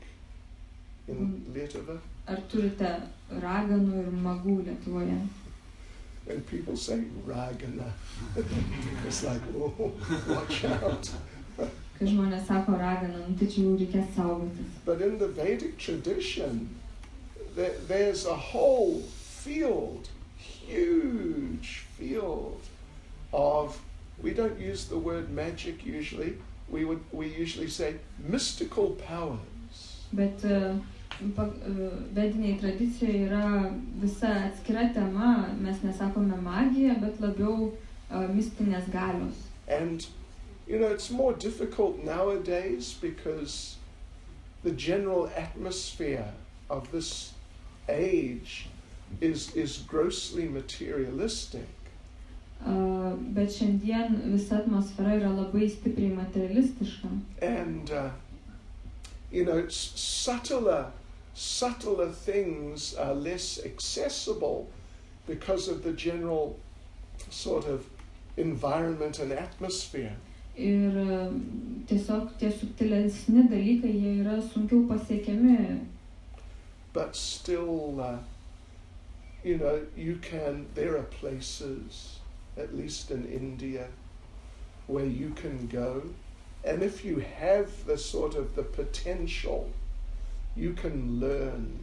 in Lietuva. Ar turite raganų ir magų Lietuvoje? when people say ragana, it's like, oh, watch out. Kai žmonės sako ragana, tai čia jau reikės saugotis. But in the Vedic tradition, there's a whole field, huge field of, we don't use the word magic usually, we usually say mystical powers. Bet vediniai tradicijoje yra visa atskira tema, mes nesakome magija, bet labiau mistinės galios. And you know, it's more difficult nowadays because the general atmosphere of this age is grossly materialistic. Bet šiandien visa atmosfera yra labai stipriai materialistiška. And you know, subtler things are less accessible because of the general sort of environment and atmosphere. Ir tiesiog tie subtilesni dalykai, jie yra sunkiau pasiekiami. But still, you know, there are places, at least in India, where you can go, and if you have the potential, you can learn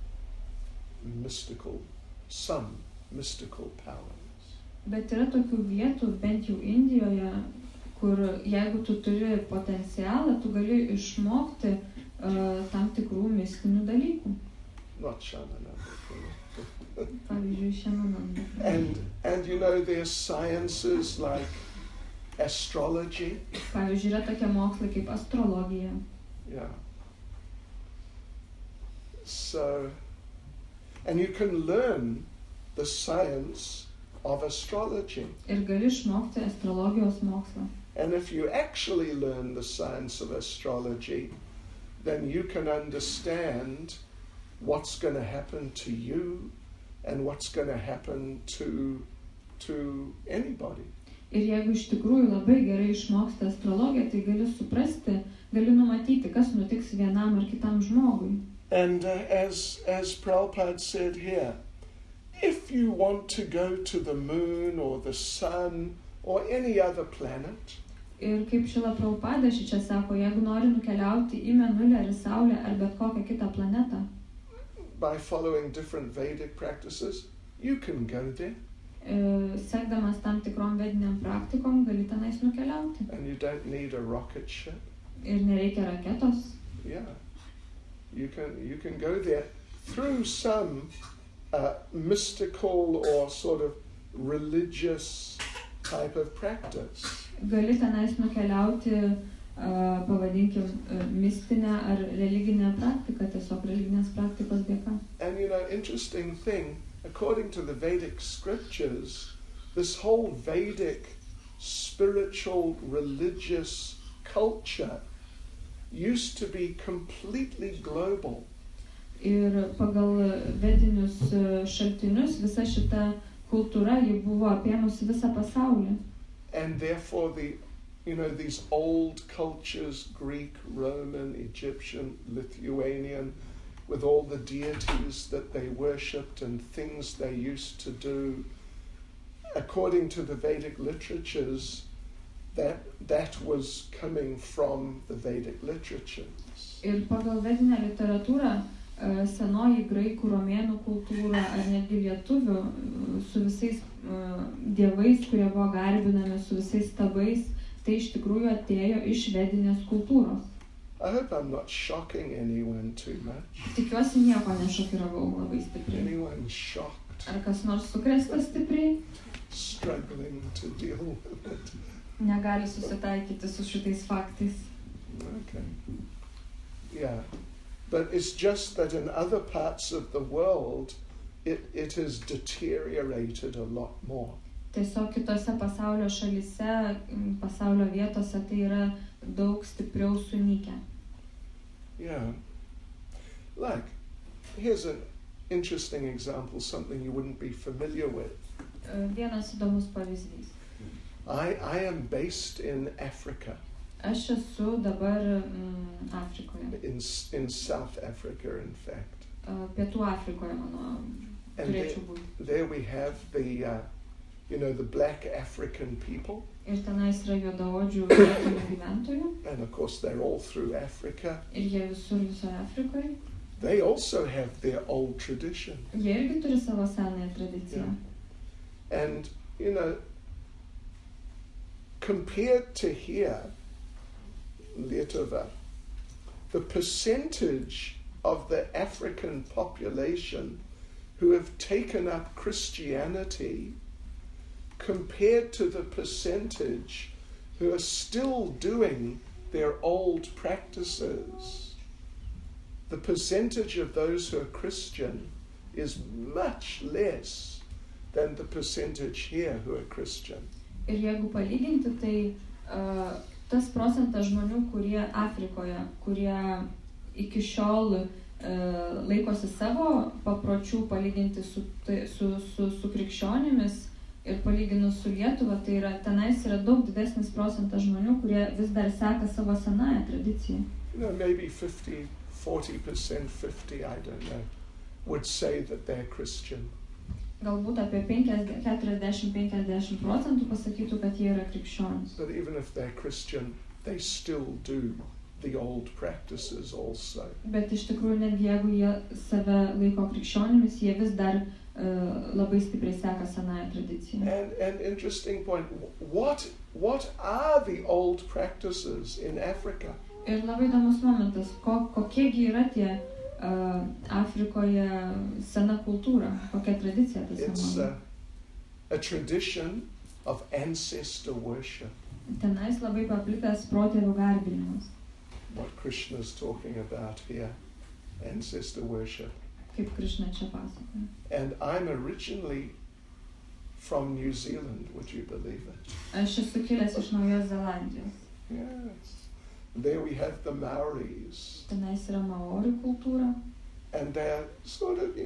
some mystical powers. Bet yra tokių vietų, bent jau Indijoje, kur jeigu tu turi potencialą, tu gali išmokti tam tikrų mistinių dalykų. Not Shamananda. Pavyzdžiui, Shamananda. And you know, there's sciences like astrology. Pavyzdžiui, yra tokie mokslai kaip astrologija. Yeah. So, and you can learn the science of astrology. Ir gali išmokti astrologijos mokslą. And if you actually learn the science of astrology, then you can understand what's going to happen to you and what's going to happen to anybody. Ir jeigu iš tikrųjų labai gerai išmoksti astrologiją, tai gali suprasti, gali numatyti, kas nutiks vienam ar kitam žmogui. And as Prabhupada said here, if you want to go to the moon or the sun or any other planet, ir kaip Šrila Prabhupada šičia sako, jeigu nori nukeliauti į Mėnulį ar į Saulę ar bet kokią kitą planetą, by following different Vedic practices, you can go there. Sekdamas tam tikrom vediniam praktikom, gali tenais nukeliauti. And you don't need a rocket ship. Ir nereikia raketos. Yeah. You can go there through some mystical or sort of religious type of practice. Gali tenais nukeliauti, pavadinkim, mistinę ar religinę praktiką, tiesiog religinės praktikos dėka. And you know, interesting thing, according to the Vedic scriptures, this whole Vedic spiritual religious culture used to be completely global. Ir pagal vedinius šaltinius visa šita kultūra ji buvo apėmusi visą pasaulį. And therefore these old cultures, Greek, Roman, Egyptian, Lithuanian, with all the deities that they worshipped and things they used to do, according to the Vedic literatures, that was coming from the Vedic literatures. Ir pagal vedinę literatūrą senoji graikų, romėnų kultūra ar netgi lietuvių su visais dievais, kurie buvo garbinami, su visais stabais, tai iš tikrųjų atėjo iš vedinės kultūros. I hope I'm not shocking anyone too much. Tikiuosi nieko nešokiravau labai stipriai. Anyone shocked? Ar kas nors sukrėstas stipriai? Struggling to deal with it. Negali susitaikyti su šitais faktais. Okay. Yeah. But it's just that in other parts of the world, it has deteriorated a lot more. Tiesiog kitose pasaulio šalyse, pasaulio vietose tai yra daug stipriau sunykę. Yeah. Like, here's an interesting example, something you wouldn't be familiar with. Vienas įdomus pavyzdys. I am based in Africa. Aš esu dabar Afrikoje. In South Africa, in fact. Pietų Afrikoje mano And turėčiau būti. there we have the the black African people. Ir tenais yra juodaodžių vietinių gyventojų. And of course they're all through Africa. Ir jie visoje Afrikoje. They also have their old tradition. Jie irgi turi savo senąją tradiciją. And, compared to here, Lietuva, the percentage of the African population who have taken up Christianity compared to the percentage who are still doing their old practices, the percentage of those who are Christian is much less than the percentage here who are Christian. Ir jeigu palyginti, tai tas procentas žmonių, kurie Afrikoje, kurie iki šiol laikosi savo papročių palyginti su krikščionimis ir palyginus su Lietuva, tai yra tenais yra daug didesnis procentas žmonių, kurie vis dar seka savo senąją tradiciją. Maybe 50, 40%, 50, I don't know, would say that they're Christian. Galbūt apie 40-50% pasakytų, kad jie yra krikščionys. But even if they're Christian, they still do the old practices also. Bet iš tikrųjų, netgi jeigu jie save laiko krikščionimis, jie vis dar labai stipriai seka senąją tradiciją. And interesting point, what are the old practices in Africa? Ir labai įdomus momentas, kokiegi yra tie Afrikoje sena kultūra, kokia tradicija tai It's senoji. a tradition of ancestor worship. Tenais labai paplitęs protėvių garbinimas, What Krishna is talking about here, ancestor worship. kaip Krišna čia pasakoja. And I'm originally from New Zealand, would you believe it? Aš esu kilęs iš Naujos Zelandijos. Yes. There we have the Maoris. Tenais yra maorių kultūra. And they're sort of,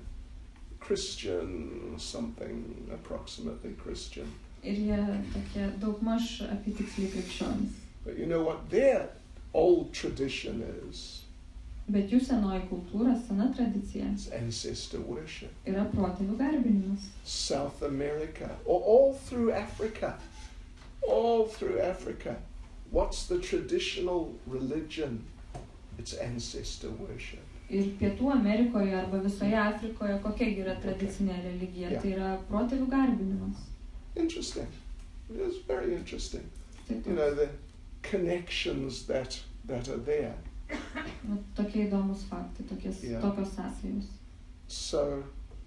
Christian, something approximately Christian. Ir jie tokie daugmaž apytiksliai krikščionys. But you know what their old tradition is? Bet jų senoji kultūra, sena tradicija It's ancestor worship. yra protėvių garbinimas. South America, or all through Africa. All through Africa. What's the traditional religion? It's ancestor worship. Ir Pietų Amerikoje arba visoje Afrikoje kokia yra tradicinė religija? Yeah. Tai yra protėvių garbinimas. Interesting. It is very interesting. Tai The connections that are there. tokie įdomus faktai, Yeah. tokios sąsajos. So,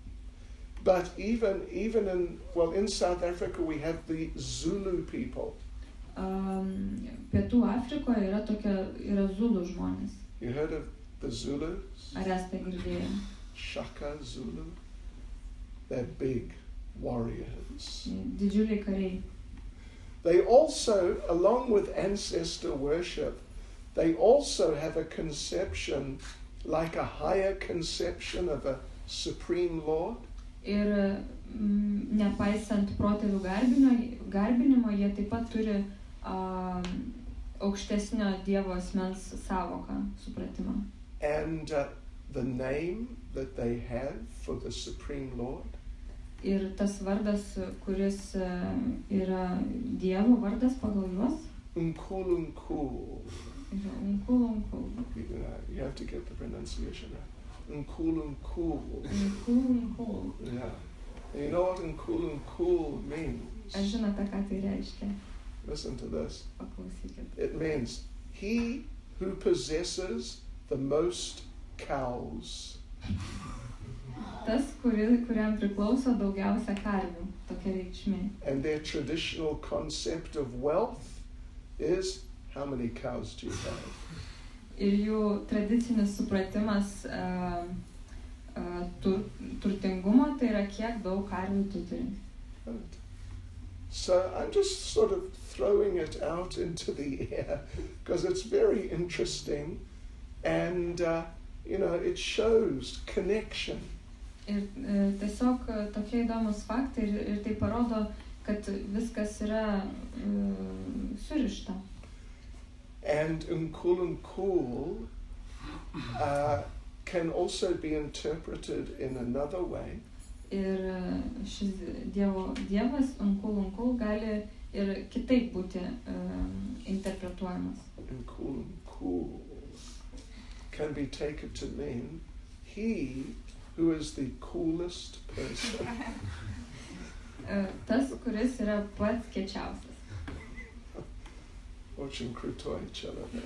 but even in South Africa we have the Zulu people. Pietų Afrikoje yra Zulų žmonės. You heard of the Zulus? Ar esate girdėję? Shaka Zulu. They're big warriors. Didžiuliai kariai. They also, along with ancestor worship, they also have a conception, like a higher conception of a supreme Lord. Ir nepaisant protėvių garbinimo, jie taip pat turi aukštesnio Dievo asmens savoką, supratimą. And the name that they have for the supreme Lord Ir tas vardas, kuris yra Dievo vardas pagal juos, Nkulunkulu. yra Nkulunkulu. You have to get the pronunciation right. Nkulunkulu. Nkulunkulu. Yeah. And you know what Nkulunkulu means? Ar žinote, ką tai reiškia? Listen to this. Paklausykit. It means he who possesses the most cows. Tas, kuriam priklauso daugiausia karvių, tokia reikšmė. And their traditional concept of wealth is, how many cows do you have? Ir jų tradicinis supratimas turtingumo, tai yra kiek daug karvių tu turi. Right. So I'm just sort of throwing it out into the air because it's very interesting and it shows connection. Ir tiesiog tokie įdomus faktai ir tai parodo, kad viskas yra surišta. And Nkulunkul can also be interpreted in another way. Ir šis dievas, Unkul, gali ir kitaip būti interpretuojamas. Unkul can be taken to mean he who is the coolest person. Tas, kuris yra pats kiečiausias. Очень крутой человек.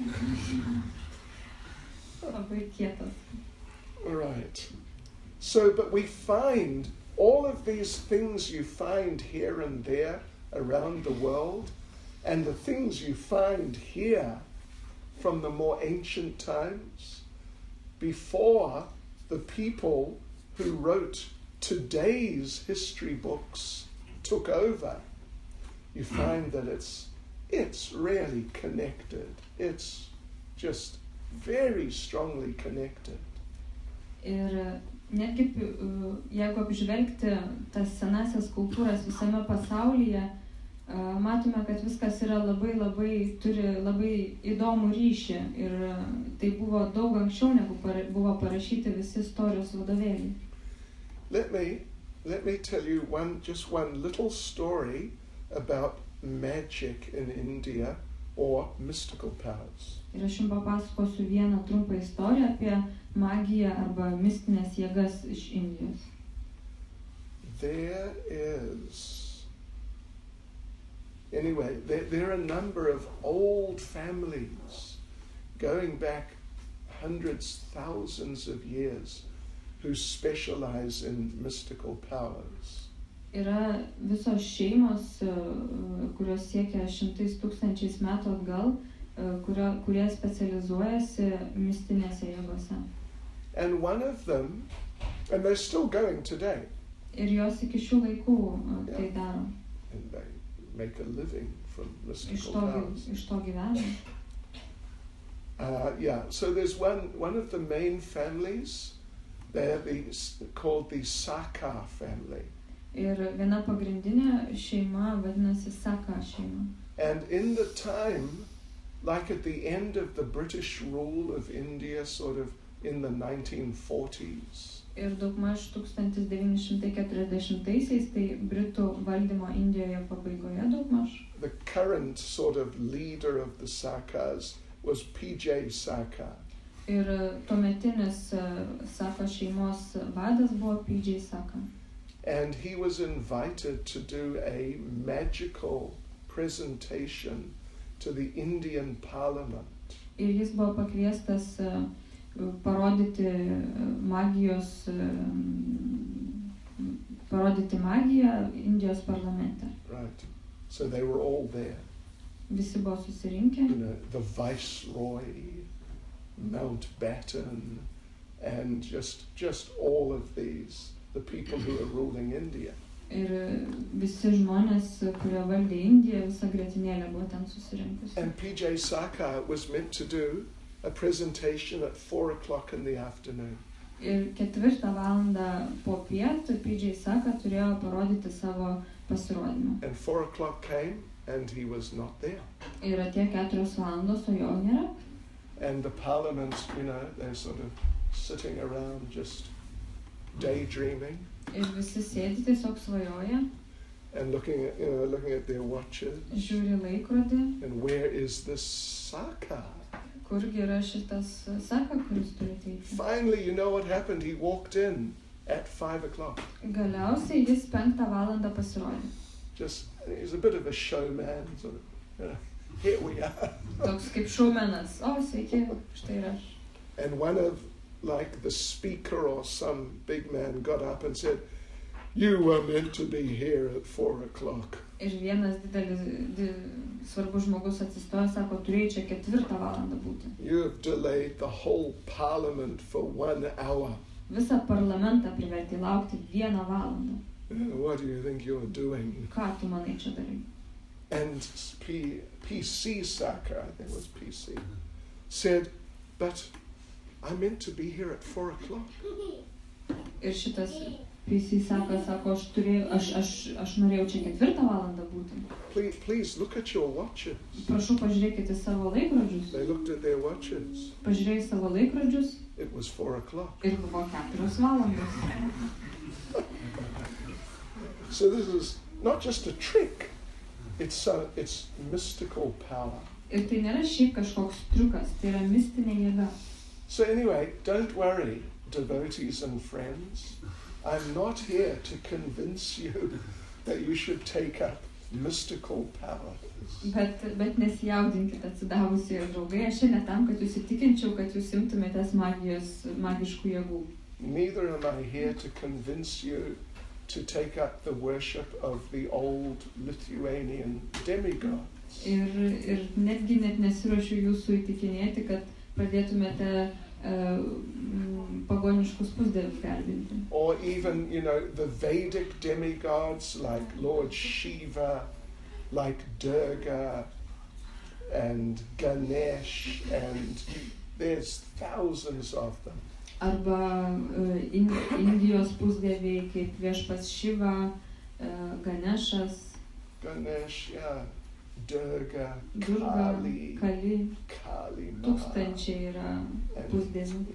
Labai kietas. All right. So, but we find all of these things you find here and there around the world, and the things you find here from the more ancient times, before the people who wrote today's history books took over, you find that it's really connected. It's just very strongly connected. Ir netgi jeigu apžvelgti tas senasias kultūras visame pasaulyje, matome, kad viskas yra turi labai įdomų ryšį ir tai buvo daug anksčiau negu buvo parašyti visi istorijos vadovėliai. Let me tell you just one little story about magic in India or mystical powers. Ir aš jums papasakosiu vieną trumpą istoriją apie magiją arba mistinės jėgas iš Indijos. There are a number of old families going back hundreds, thousands of years who specialize in mystical powers. Yra visos šeimos, kurios siekia šimtais tūkstančiais metų atgal, kurie specializuojasi mistinėse jėgose. And one of them, and they're still going today. Ir jos iki šių laikų tai daro. And they make a living from mystical powers. Iš to gyvena. So there's one of the main families. They're called the Saka family. Ir viena pagrindinė šeima vadinasi Saka šeima. And in the time, like at the end of the British rule of India, sort of in the 1940s. Ir daugmaž 1940-aisiais, tai Britų valdymo Indijoje pabaigoje daugmaž. The current sort of leader of the Sakas was P.J. Saka. Ir tuometinis Saka šeimos vadas buvo P.J. Saka. And he was invited to do a magical presentation to the Indian Parliament. Ir jis buvo pakviestas parodyti magiją Indijos parlamente. Right. So they were all there. Visi buvo susirinkę. You know, the Viceroy, Mountbatten, and just all of these, the people who are ruling India. Ir visi žmonės, kurie valdė Indiją, visa grietinėlė buvo ten susirinkusi. And P.J. Saka was meant to do a presentation at 4:00 in the afternoon. Ir 4 valandą po pietų P.J. Saka turėjo parodyti savo pasirodymą. And 4:00 came and he was not there. Ir atėjo 4 valandos, o jo nėra. And the parliament, you know, they're sort of sitting around just daydreaming. Ir visi sėdi tiesiog svajoja. And looking at their watches. Žiūri laikrodį. And where is this Saka? Kurgi yra šitas Saka, kuris turi ateiti? Finally, you know what happened? He walked in at 5:00. Galiausiai jis 5 valandą pasirodė. He's a bit of a showman, sort of, you know, here we are. Toks kaip šoumenas. O, sveiki, štai ir aš. And one of, like, the speaker or some big man got up and said, "You were meant to be here at 4:00. Ir vienas didelis svarbus žmogus atsistojo, sako, turėjai čia 4 valandą būti. You have delayed the whole parliament for 1 hour. Visą parlamentą privertė laukti 1 valandą. What do you think you're doing?" Ką tu manai čia darai? And P.C. Saka, I think it was P.C., said, "But I'm meant to be here at 4:00. Ir šitas P.C. sako, aš norėjau čia 4 valandą būti. Please look at your watches. Prašau, pažiūrėkite savo laikrodžius. They looked at their watches. Pažiūrėjai savo laikrodžius. It was 4:00. Ir buvo 4 valandos. So this is not just a trick, it's mystical power. Ir tai nėra šiaip kažkoks triukas, tai yra mistinė jėga. So anyway, don't worry, devotees and friends. I'm not here to convince you that you should take up mystical powers. Bet nesijaudinkite, atsidavusieji draugai, aš čia ne tam, kad jūs įtikinčiau, kad jūs imtumėtės magiškų jėgų. Neither am I here to convince you to take up the worship of the old Lithuanian demigods. Ir netgi net nesiruošiu jūsų įtikinėti, kad pradėtumėte pagoniškus pusdievius garbinti. Or even, the Vedic demigods like Lord Shiva, like Durga and Ganesh, and there's thousands of them. Arba Indijos pusdieviai kaip viešpats Šiva, Ganešas, yeah. Durga, Kali, tūkstančiai yra pusdievių.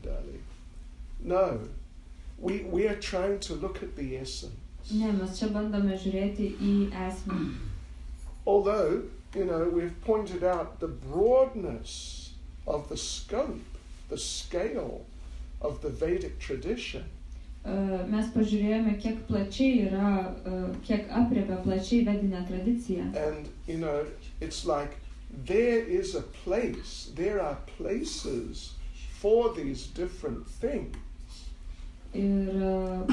No, we are trying to look at the essence. Ne, mes čia bandome žiūrėti į esmę. Although, we've pointed out the broadness of the scope, the scale of the Vedic tradition. Mes pažiūrėjome, kiek plačiai yra, kiek apriepia plačiai vedinę tradiciją. And, it's like there are places for these different things. Ir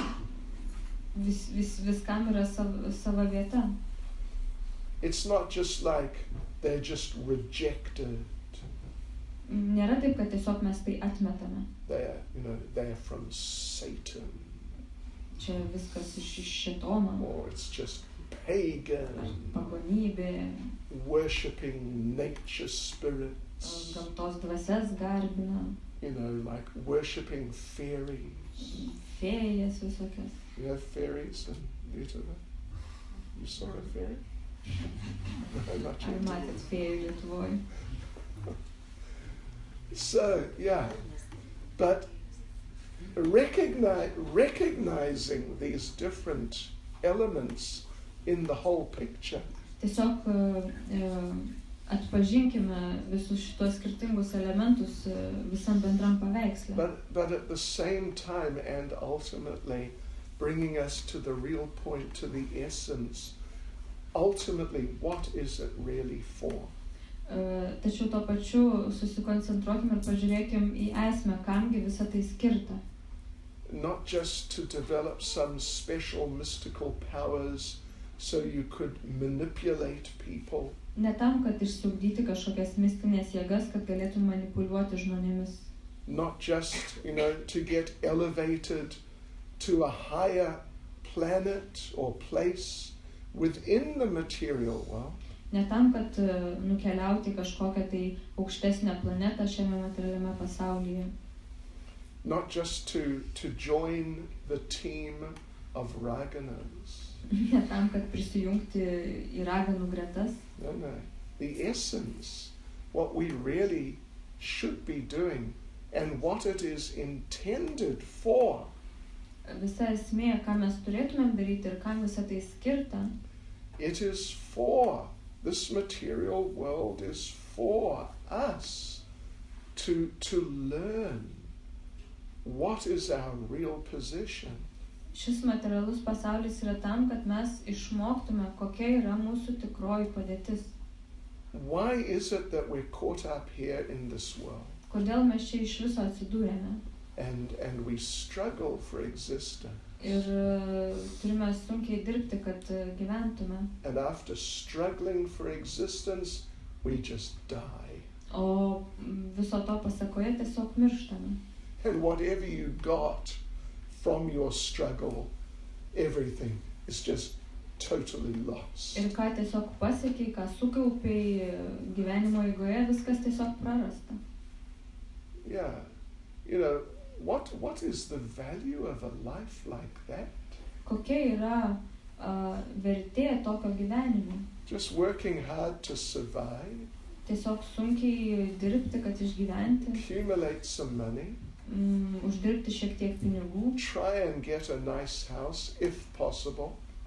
viskam yra sava vieta. It's not just like they're just rejected. Nėra taip, kad tiesiog mes tai atmetame. They're from Satan. Čia viskas iš šėtono. Or it's just pagan. Pagonybė. Worshipping nature spirits. Gamtos dvasias garbina. Like worshipping fairies. Fėjas visokias. You have fairies in Lietuva? You saw a fairy? Ar matėt fėjų Lietuvoje? So, yeah, but recognizing these different elements in the whole picture. Tiesiog atpažinkime visus šitos skirtingus elementus visam bendram paveiksle. But at the same time and ultimately bringing us to the real point, to the essence, ultimately what is it really for? Tačiau tuo pačiu susikoncentruokime ir pažiūrėkime į esmę, kamgi visą tai skirta. Not just to develop some special mystical powers so you could manipulate people. Ne tam, kad išsiugdyti kažkokias mistinės jėgas, kad galėtum manipuliuoti žmonėmis. Not just, to get elevated to a higher planet or place within the material world. Ne tam, kad nukeliauti kažkokią tai aukštesnę planetą šiame materialiame pasaulyje. Not just to join the team of raganas. Ne tam, kad prisijungti į raganų gretas. No. The essence, what we really should be doing and what it is intended for. Visa esmė, ką mes turėtumėm daryti ir kam visą tai skirta. It is for, this material world is for us to learn what is our real position. Šis materialus pasaulis yra tam, kad mes išmoktume, kokia yra mūsų tikroji padėtis. Why is it that we're caught up here in this world? Kodėl mes čia iš viso atsidūrėme? And we struggle for existence. Ir turime sunkiai dirbti, kad gyventume. And after struggling for existence, we just die. O viso to pasakoje tiesiog mirštame. And whatever you got from your struggle, everything is just totally lost. Ir ką tiesiog pasiekiai, ką sukaupiai gyvenimo eigoje, viskas tiesiog prarasta. Yeah. What is the value of a life like that? Kokia yra vertė tokio gyvenimo? Just working hard to survive. Tiesiog sunkiai dirbti, kad išgyventi. Accumulate some money. Uždirbti šiek tiek pinigų. Try and get a nice house if possible.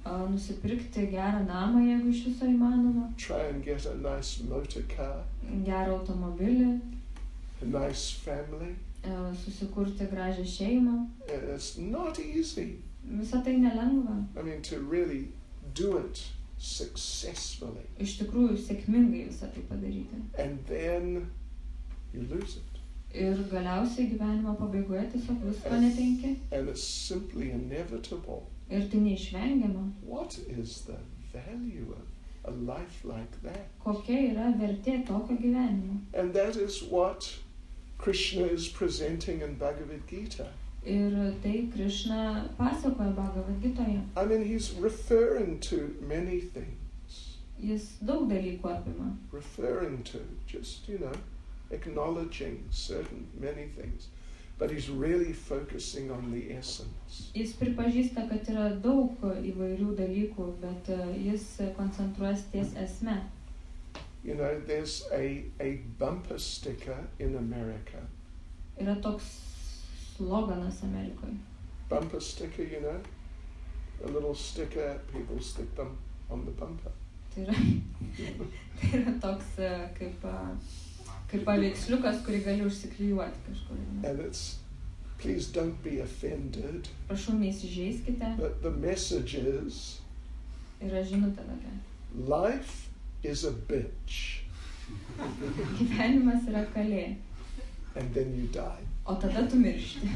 nusipirkti gerą namą, jeigu iš viso įmanoma, try and get a nice motor car, gerą automobilį, a nice family. susikurti gražią šeimą. It's not easy. Visą tai nelengva. I mean, to really do it successfully. Iš tikrųjų, sėkmingai visą tai padaryti. And then you lose it. Ir galiausiai gyvenimo pabaigoje tiesiog visko netenki. And it's simply inevitable. Ir tai neišvengiama. What is the value of a life like that? Kokia yra vertė tokio gyvenimo? And that is what Krishna is presenting in Bhagavad Gita. Ir tai Krishna pasakoja Bhagavad Gitoje. I mean, he's referring to many things. Jis daug dalykų apima. Referring to, just, acknowledging many things. But he's really focusing on the essence. Jis pripažįsta, kad yra daug įvairių dalykų, bet jis koncentruojas ties esme. There's a bumper sticker in America. Yra toks sloganas Amerikoje. Bumper sticker, a little sticker, people stick them on the bumper. Tai yra toks kaip paveiksliukas, kurį gali užsiklijuoti kažkur. And it's, please don't be offended. Prašau, neįsižeiskite. But the message is, Yra žinutė tokia. life is a bitch. Gyvenimas yra kalė. And then you die. O tada tu miršti.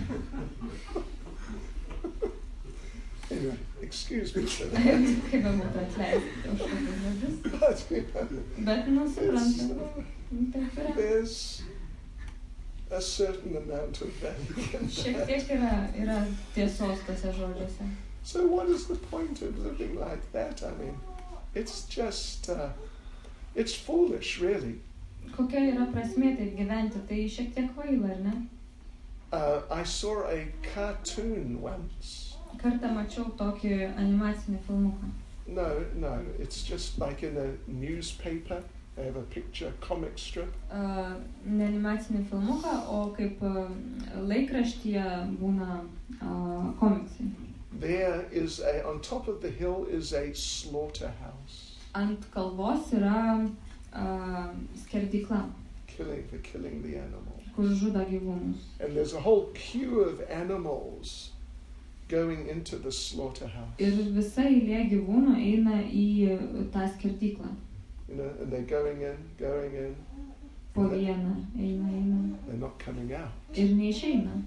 Anyway, excuse me for that. Kaip bebūtų atleisti už tokius žodžius. Bet, suprantu. Taip yra. There's a certain amount of value in Šiek that. tiek yra tiesos tose žodžiuose. So what is the point of living like that? I mean, it's just, it's foolish, really. Kokia yra prasmė taip gyventi? Tai šiek tiek kvaila, ar ne? I saw a cartoon once. Kartą mačiau tokį animacinį filmuką. No, it's just like in a newspaper. They have a picture, comic strip. Ne animacinį filmuką, o kaip laikraštyje būna komiksai. There is on top of the hill is a slaughterhouse. Ant kalvos yra skerdykla, For killing the animal. kur žudo gyvūnus. And there's a whole queue of animals going into the slaughterhouse. Ir visa eilė gyvūnų eina į tą skerdyklą. And they're going in. Po vieną eina. They're not coming out. Ir neišeina.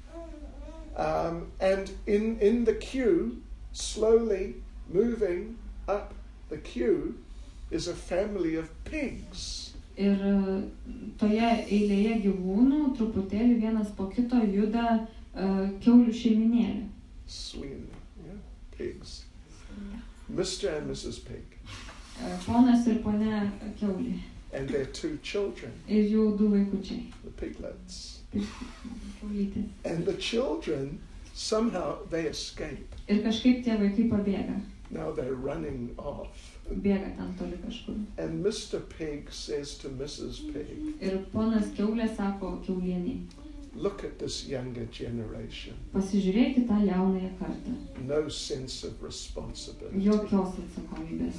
And in the queue, slowly moving up the queue, is a family of pigs. Ir toje eilėje gyvūnų truputėlį vienas po kito juda kiaulių šeiminėlė. Swinging, pigs. Mr. and Mrs. Pig. Ponas ir ponia kiaulė. And their two children. Ir jų du vaikučiai. The piglets. Kiaulytės. And the children, somehow they escape. Ir kažkaip tie vaikai pabėga. Now they're running off. Bėga ten toli kažkur. And Mr. Pig says to Mrs. Pig, Ir ponas kiaulė sako kiaulieniai. look at this younger generation. Pasižiūrėkit tą jaunąją kartą. No sense of responsibility. Jokios atsakomybės.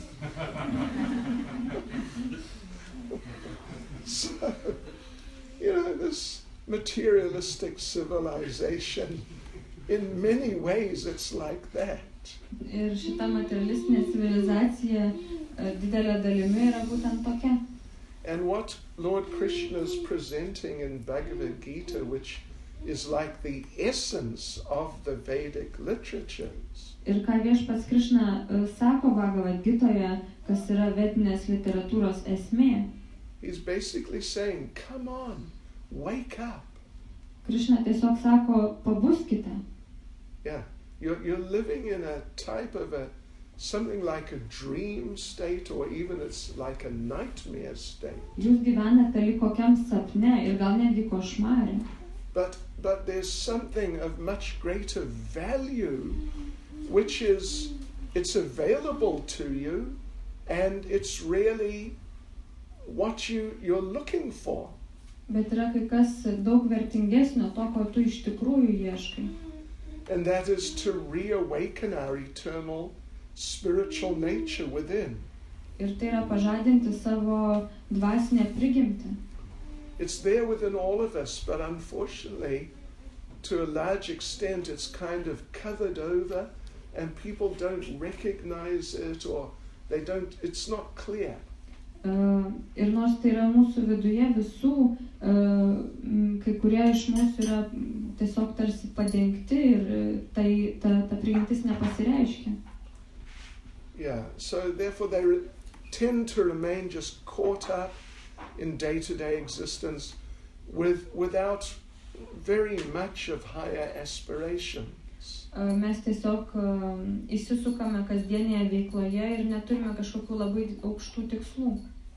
So, this materialistic civilization, in many ways it's like that. Ir šita materialistinė civilizacija didelė dalimi yra būtent tokia. And what Lord Krishna is presenting in Bhagavad Gita, which is like the essence of the Vedic literatures. Ir ką Viešpats Krišna sako Bhagavad Gitoje, kas yra vedinės literatūros esmė. He's basically saying, come on, wake up. Krišna tiesiog sako, pabuskite. Yeah, you're living in a type of something like a dream state, or even it's like a nightmare state. Jūs gyvenate lyg kokiam sapne ir gal netgi košmare. But there's something of much greater value, which is, it's available to you, and it's really what you're looking for. Bet yra kai kas daug vertingesnio to, ko tu iš tikrųjų ieškai. And that is to reawaken our eternal spiritual nature within. Ir tai yra pažadinti savo dvasinę prigimtį. It's there within all of us, but unfortunately, to a large extent, it's kind of covered over, and people don't recognize it, or it's not clear. Ir nors tai yra mūsų viduje visų, kai kurie iš mūsų yra tiesiog tarsi padengti ir ta prigimtis nepasireiškia. Yeah, so therefore they tend to remain just caught up in day-to-day existence without very much of higher aspirations. Mes tiesiog įsisukame kasdienėje veikloje ir neturime kažkokių labai aukštų tikslų.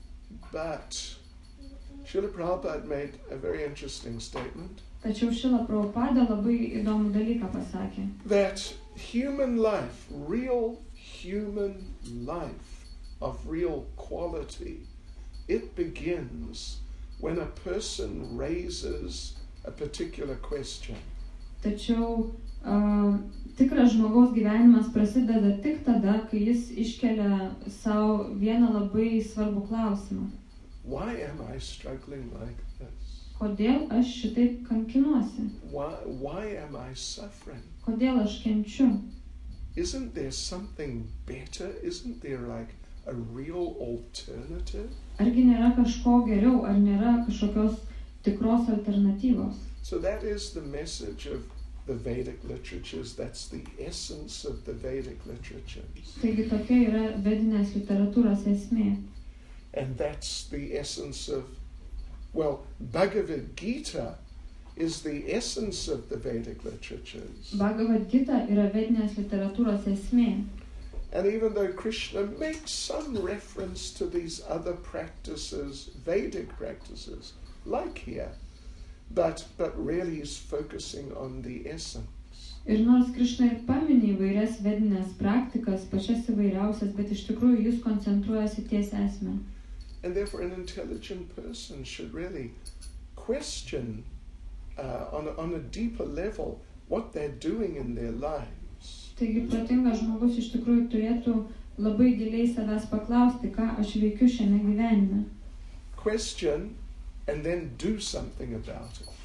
But Srila Prabhupada made a very interesting statement. Tačiau Šrila Prabhupada labai įdomų dalyką pasakė. That human life, real human life of real quality, it begins when a person raises a particular question. Tačiau tikras žmogaus gyvenimas prasideda tik tada, kai jis iškelia savo vieną labai svarbų klausimą. Why am I struggling like this? Kodėl aš šitaip kankinuosi? Why am I suffering? Kodėl aš kenčiu? Isn't there something better? Isn't there like a real alternative? Argi nėra kažko geriau, ar nėra kažkokios tikros alternatyvos? So that is the message of the Vedic literatures. That's the essence of the Vedic literatures. Taigi tokia yra vedinės literatūros esmė. And that's the essence of, well, Bhagavad Gita is the essence of the Vedic literatures. Bhagavad Gita yra vedinės literatūros esmė. And even though Krishna makes some reference to these other practices, Vedic practices, like here, but really he's focusing on the essence. Ir nors Krishna ir pamini įvairias vedinės praktikas, pačias įvairiausias, bet iš tikrųjų jis koncentruojasi ties esmę. And therefore an intelligent person should really question on a deeper level what they're doing in their lives. Taigi protingas žmogus iš tikrųjų turėtų labai giliai savęs paklausti, ką aš veikiu šiame gyvenime. Question and then do something about it.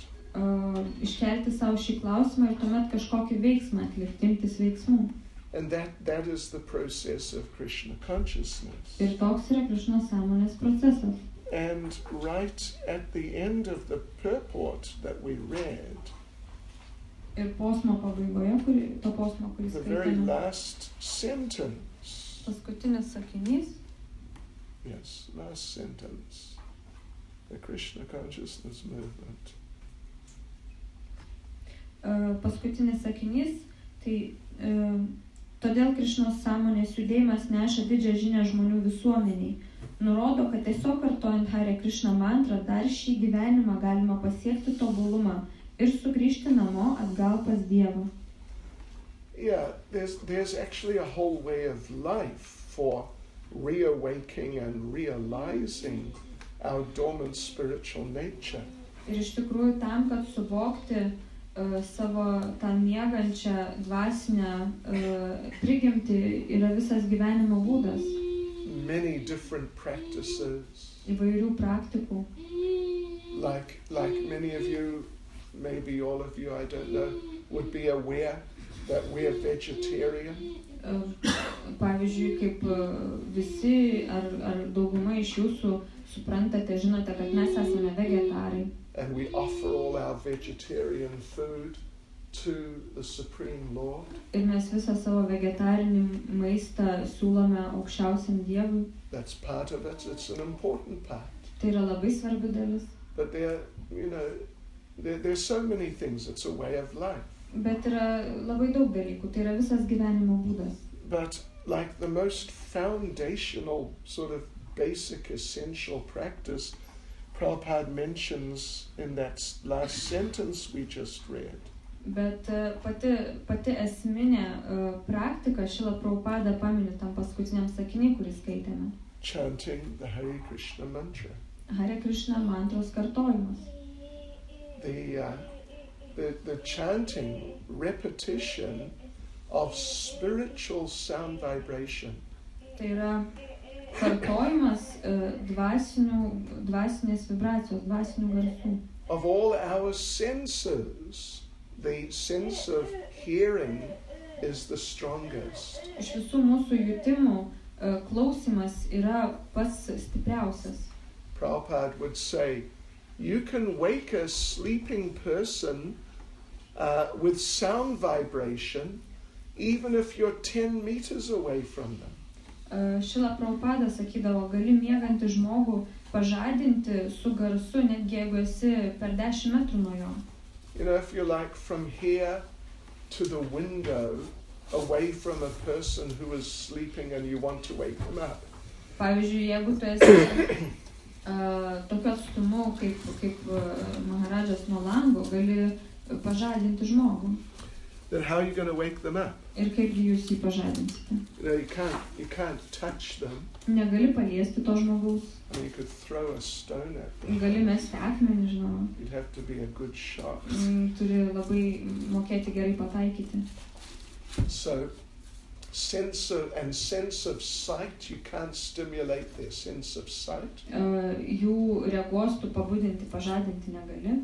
Iškelti savo šį klausimą ir tuomet kažkokį veiksmą atlikti, imtis veiksmų. And that is the process of Krishna consciousness. Ir toks yra Krishnos sąmonės procesas. And right at the end of the purport that we read, Ir posmo pabaigoje, kurį the very skaitėme, last sentence, paskutinis sakinys, yes, last sentence, the Krishna consciousness movement. Paskutinis sakinys, tai todėl Krishnos sąmonės judėjimas neša didžią žinią žmonių visuomeniai. Nurodo, kad tiesiog kartojant Hare Krishna mantrą dar šį gyvenimą galima pasiekti tobulumą ir sugrįžti namo atgal pas Dievą. Yeah, there's actually a whole way of life for reawakening and realizing our dormant spiritual nature. Ir iš tikrųjų tam, kad suvokti savo tą miegančią dvasinę prigimtį, yra visas gyvenimo būdas. Many different practices. Įvairių praktikų. Like many of you, maybe all of you, I don't know, would be aware that we're vegetarian. Pavyzdžiui, kaip visi ar dauguma iš jūsų suprantate, žinote, kad mes esame vegetarai. And we offer all our vegetarian food to the Supreme Lord. Ir mes visą savo vegetarinį maistą siūlome aukščiausiam Dievui. That's part of it. It's an important part. Tai yra labai svarbi dalis. But there's so many things. It's a way of life. Bet yra labai daug dalykų. Tai yra visas gyvenimo būdas. But like the most foundational sort of basic essential practice, Prabhupada mentions in that last sentence we just read. Bet pati esminė praktika Šrila Prabhupada pamini tam paskutiniam sakiniui, kurį skaitėme. Chanting the Hare Krishna mantra. Hare Krishna mantros kartojimas. The chanting, repetition of spiritual sound vibration. Tai yra kartojimas dvasinės vibracijos, dvasinių garsų. Of all our senses, the sense of hearing is the strongest. Iš visų mūsų jutimų klausimas yra pats stipriausias. Prabhupada would say, you can wake a sleeping person with sound vibration even if you're 10 meters away from them. Šila Prabhupada sakydavo, gali miegantį žmogų pažadinti su garsu, netgi jeigu esi per 10 metrų nuo jo. You know, if you're like from here to the window, away from a person who is sleeping and you want to wake them up. Pavyzdžiui, jeigu tu esi tokiu atstumu kaip Maharadžas nuo lango, gali pažadinti žmogų. Then how are you going to wake them up? Ir kaip jūs jį pažadinsite? You know, you can't touch them. Negali paliesti to žmogaus. I mean, you could throw a stone at them. Gali mesti akmenį, žinoma. You'd have to be a good shot. Turi labai mokėti gerai pataikyti. So, sense of sight, you can't stimulate their sense of sight. Jų regos tu pabudinti, pažadinti negali.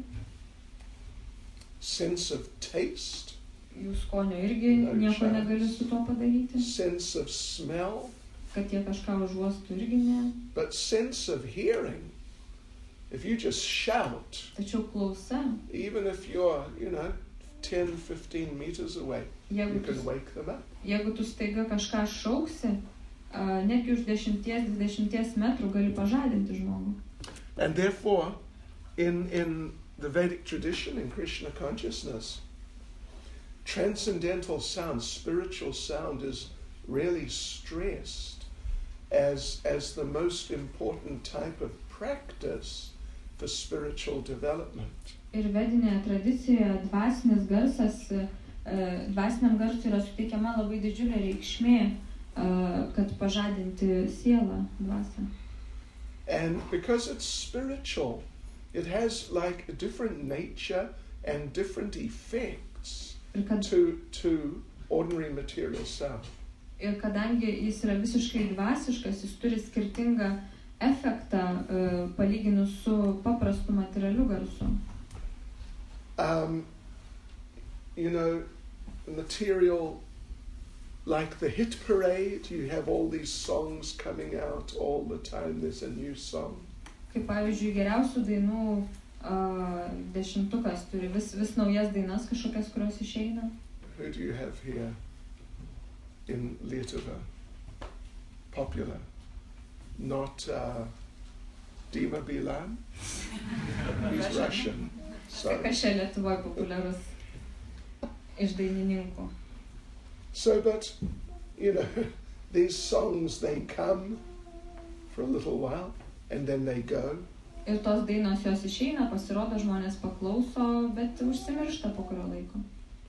Sense of taste. Jų skonio irgi nieko negali su tuo padaryti. Sense of smell. Kad jie kažką užuostų irgi ne. But sense of hearing, if you just shout, tačiau klausa, even if you're, 10, 15 meters away, you can wake them up. Jeigu tu staiga kažką šauksi, netgi už 10-20 metrų gali pažadinti žmogų. And therefore, in the Vedic tradition, in Krishna consciousness, transcendental sound, spiritual sound is really stressed as the most important type of practice for spiritual development. Ir vedinėje tradicijoje dvasiniam garsui yra suteikiama labai didžiulė reikšmė, kad pažadinti sielą, dvasią. And because it's spiritual, it has like a different nature and different effects to ordinary material sound. Ir kadangi jis yra visiškai dvasiškas, jis turi skirtingą efektą palyginus su paprastu materialiu garsu. Material, like the hit parade, you have all these songs coming out all the time, there's a new song. Kaip pavyzdžiui, geriausių dainų dešimtukas turi vis naujas dainas kažkokias, kurios išeina. Who do you have here in Lietuva? Popular. Not Dima Bilan? He's Russian. Kas čia Lietuvoje populiarus iš dainininkų? So, but, these songs, they come for a little while and then they go. Ir tos dainos jos išeina, pasirodo, žmonės paklauso, bet užsimiršta po kurio laiko.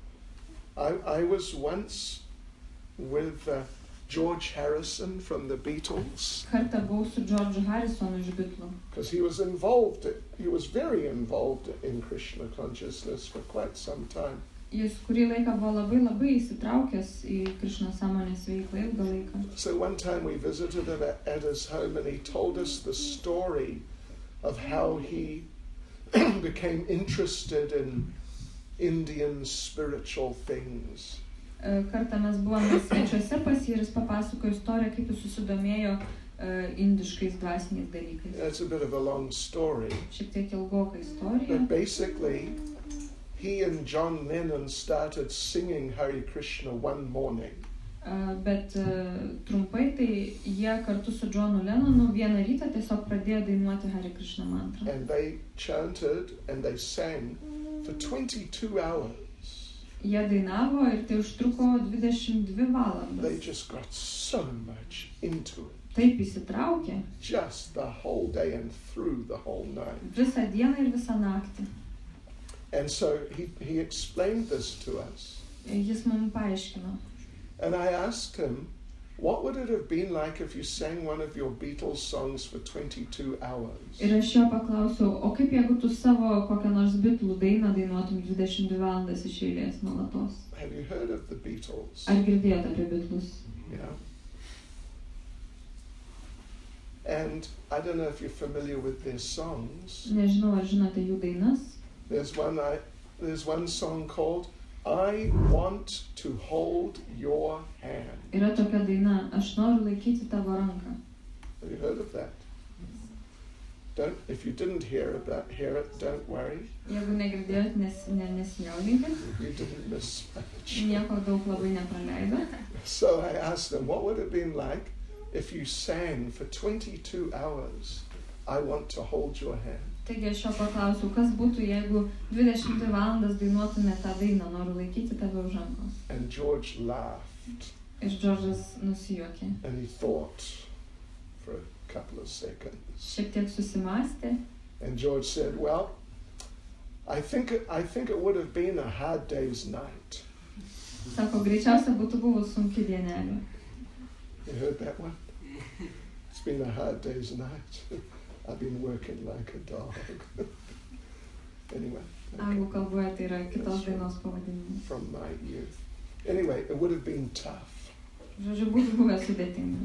I was once with George Harrison from the Beatles. Kartą buvau su George Harrisonu iš Beatlų. Because he was very involved in Krishna consciousness for quite some time. Jis kurį laiką buvo labai įsitraukęs į Krishna sąmonės veiklą ilgą laiką. So one time we visited him at his home and he told us the story of how he became interested in Indian spiritual things. Kartą mes buvome svečiuose pas jį ir jis papasakojo istoriją, kaip jis susidomėjo indiškais dvasiniais dalykais. It's a bit of a long story. Šiek tiek ilgoka istorija. But basically, he and John Lennon started singing Hare Krishna one morning. Bet trumpai tai jie kartu su Johnu Lennonu vieną rytą tiesiog pradėjo dainuoti Hare Krishna mantrą. And they chanted and they sang for 22 hours. Jie dainavo ir tai užtruko 22 valandas. They just got so much into it. Taip įsitraukė. Just the whole day and through the whole night. Visą dieną ir visą naktį. And so he explained this to us. Jis mums paaiškino. And I asked him, what would it have been like if you sang one of your Beatles songs for 22 hours? Ir aš jo paklausiau, o kaip jeigu tu savo kokią nors Bitlų dainą dainuotum 22 valandas iš eilės nuolatos? Have you heard of the Beatles? Ar girdėjote apie Bitlus? Yeah. And I don't know if you're familiar with their songs. Nežinau, ar žinote jų dainas? There's one song called I Want to Hold Your Hand. Yra tokia daina, aš noriu laikyti tavo ranką. Have you heard of that? If you didn't hear it, don't worry. Jeigu negirdėjot, nesijaudinkit. You didn't miss much. Nieko daug labai nepraleido. So I asked them, what would it have been like if you sang for 22 hours, I Want to Hold Your Hand? Taigi aš jo paklausiau, kas būtų, jeigu 22 valandas dainuotume tą dainą, noriu laikyti tave už rankos. And George laughed. Ir Džordžas nusijuokė. And he thought for a couple of seconds. Šiek tiek susimastė. And George said, well, I think it would have been a hard day's night. Sako, greičiausia būtų buvus sunki dienelė. You heard that one? It's been a hard day's night. I've been working like a dog. Anyway. Anglų kalboje tai yra kitos dainos pavadinimas. From my youth. Anyway, it would have been tough. Žodžiu, būtų buvę sudėtinga.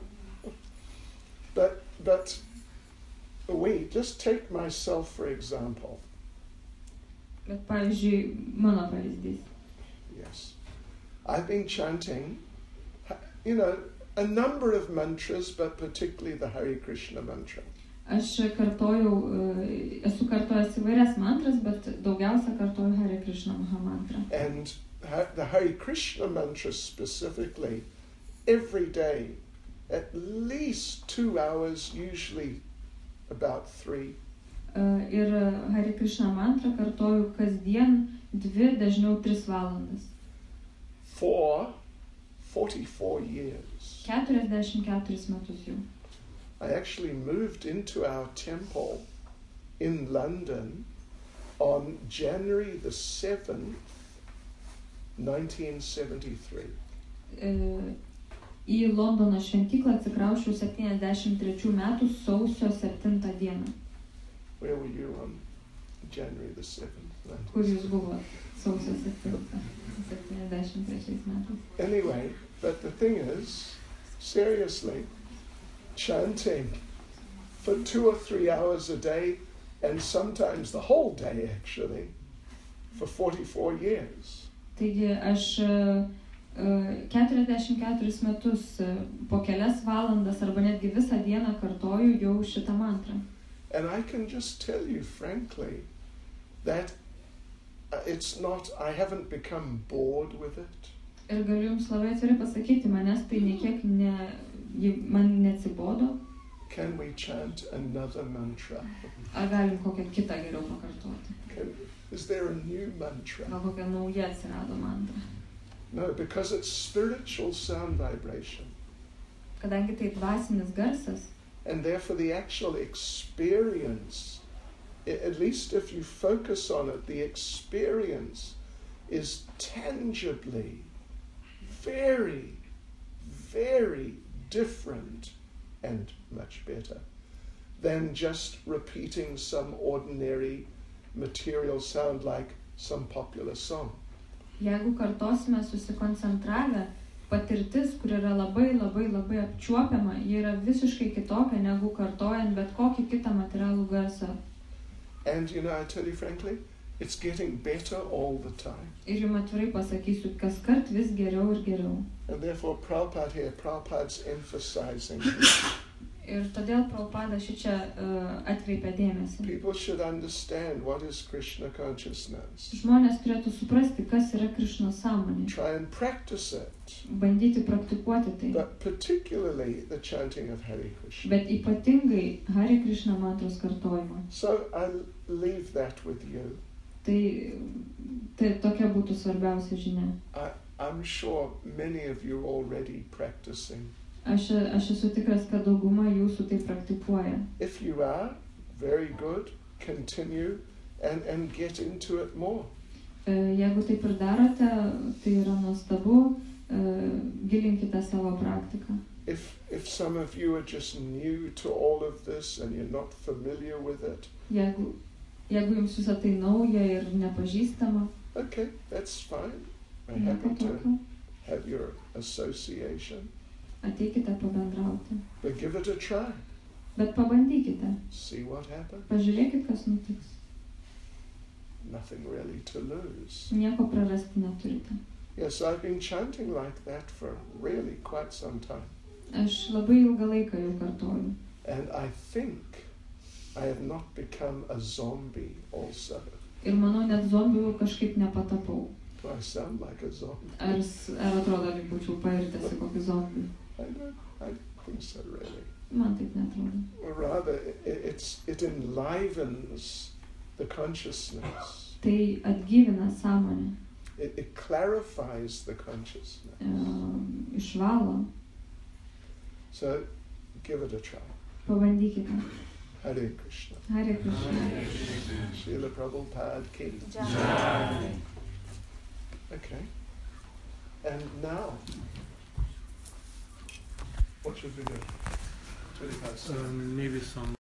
But just take myself for example. Bet pavyzdžiui, mano pavyzdys. Yes. I've been chanting, a number of mantras, but particularly the Hare Krishna mantra. Aš esu kartojęs įvairias mantras, bet daugiausia kartoju Hare Krishna Mahamantrą. And the Hare Krishna mantra specifically, every day, at least 2 hours, usually about 3. Ir Hare Krishna mantrą kartoju kasdien 2, dažniau 3 valandas. For 44 years. 44 metus jau. I actually moved into our temple in London on January the 7th, 1973. Į Londono šventyklą atsikrausčiau 73 metų sausio 7 dieną. Where were you on January the 7th? Kur jūs buvot sausio 7, 73 metais? Anyway, but the thing is, seriously, chanting for 2 or 3 hours a day, and sometimes the whole day actually, for 44 years. Taigi aš 44 metus po kelias valandas arba netgi visą dieną kartoju jau šitą mantrą. And I can just tell you frankly that I haven't become bored with it. Ir galiu jums labai atvirai pasakyti, manęs tai niekiek man neatsibodo. Can we chant another mantra? Ar galim kokią kitą geriau pakartoti? Is there a new mantra? Gal kokia nauja atsirado mantra? No, because it's spiritual sound vibration. Kadangi tai dvasinis garsas. And therefore the actual experience, at least if you focus on it, the experience is tangibly very, very different and much better than just repeating some ordinary material sound like some popular song. Jeigu kartosime susikoncentravę, patirtis, kur yra labai, labai, labai apčiuopiama, ji yra visiškai kitokia negu kartojant bet kokį kitą materialų garsą. And I tell you frankly, it's getting better all the time. Ir jums atvirai pasakysiu, kaskart vis geriau ir geriau. And therefore Prabhupada's emphasizing. Ir todėl Prabhupada šičia atkreipia dėmesį. People should understand what is Krishna consciousness. Žmonės turėtų suprasti, kas yra Krišnos sąmonė. Try and practice it. Bandyti praktikuoti tai. But particularly the chanting of Hare Krishna. Bet ypatingai Hare Krishna mantros kartojimą. So I'll leave that with you. Tai tokia būtų svarbiausia žinia. I'm sure many of you are already practicing. Aš esu tikras, kad dauguma jūsų tai praktikuoja. If you are, very good, continue and get into it more. Jeigu taip ir darote, tai yra nuostabu, gilinkite savo praktiką. If some of you are just new to all of this and you're not familiar with it, Jeigu jums visą tai nauja ir nepažįstama, okay, that's fine. I'm nieko happy to tokio, have your association. ateikite pabendrauti. But give it a try. Bet pabandykite, See what happens. pažiūrėkit, kas nutiks. Nothing really to lose. Nieko prarasti neturite. Yes, I've been chanting like that for really quite some time. Aš labai ilgą laiką jau kartoju. And I think I have not become a zombie also. Ir manau, net zombių kažkaip nepatapau. Do I sound like a zombie? Ar atrodo, lyg būčiau pairtęs į kokį zombį? I don't think so really. Man taip netrodo. Or rather, it enlivens the consciousness. Tai atgyvina sąmonę, It clarifies the consciousness. Išvalo. So, give it a try. Pabandykite. Hare Krishna. Hare Krishna. Srila Prabhupada ki. Okay. And now, what should we do? 25 seconds. Maybe some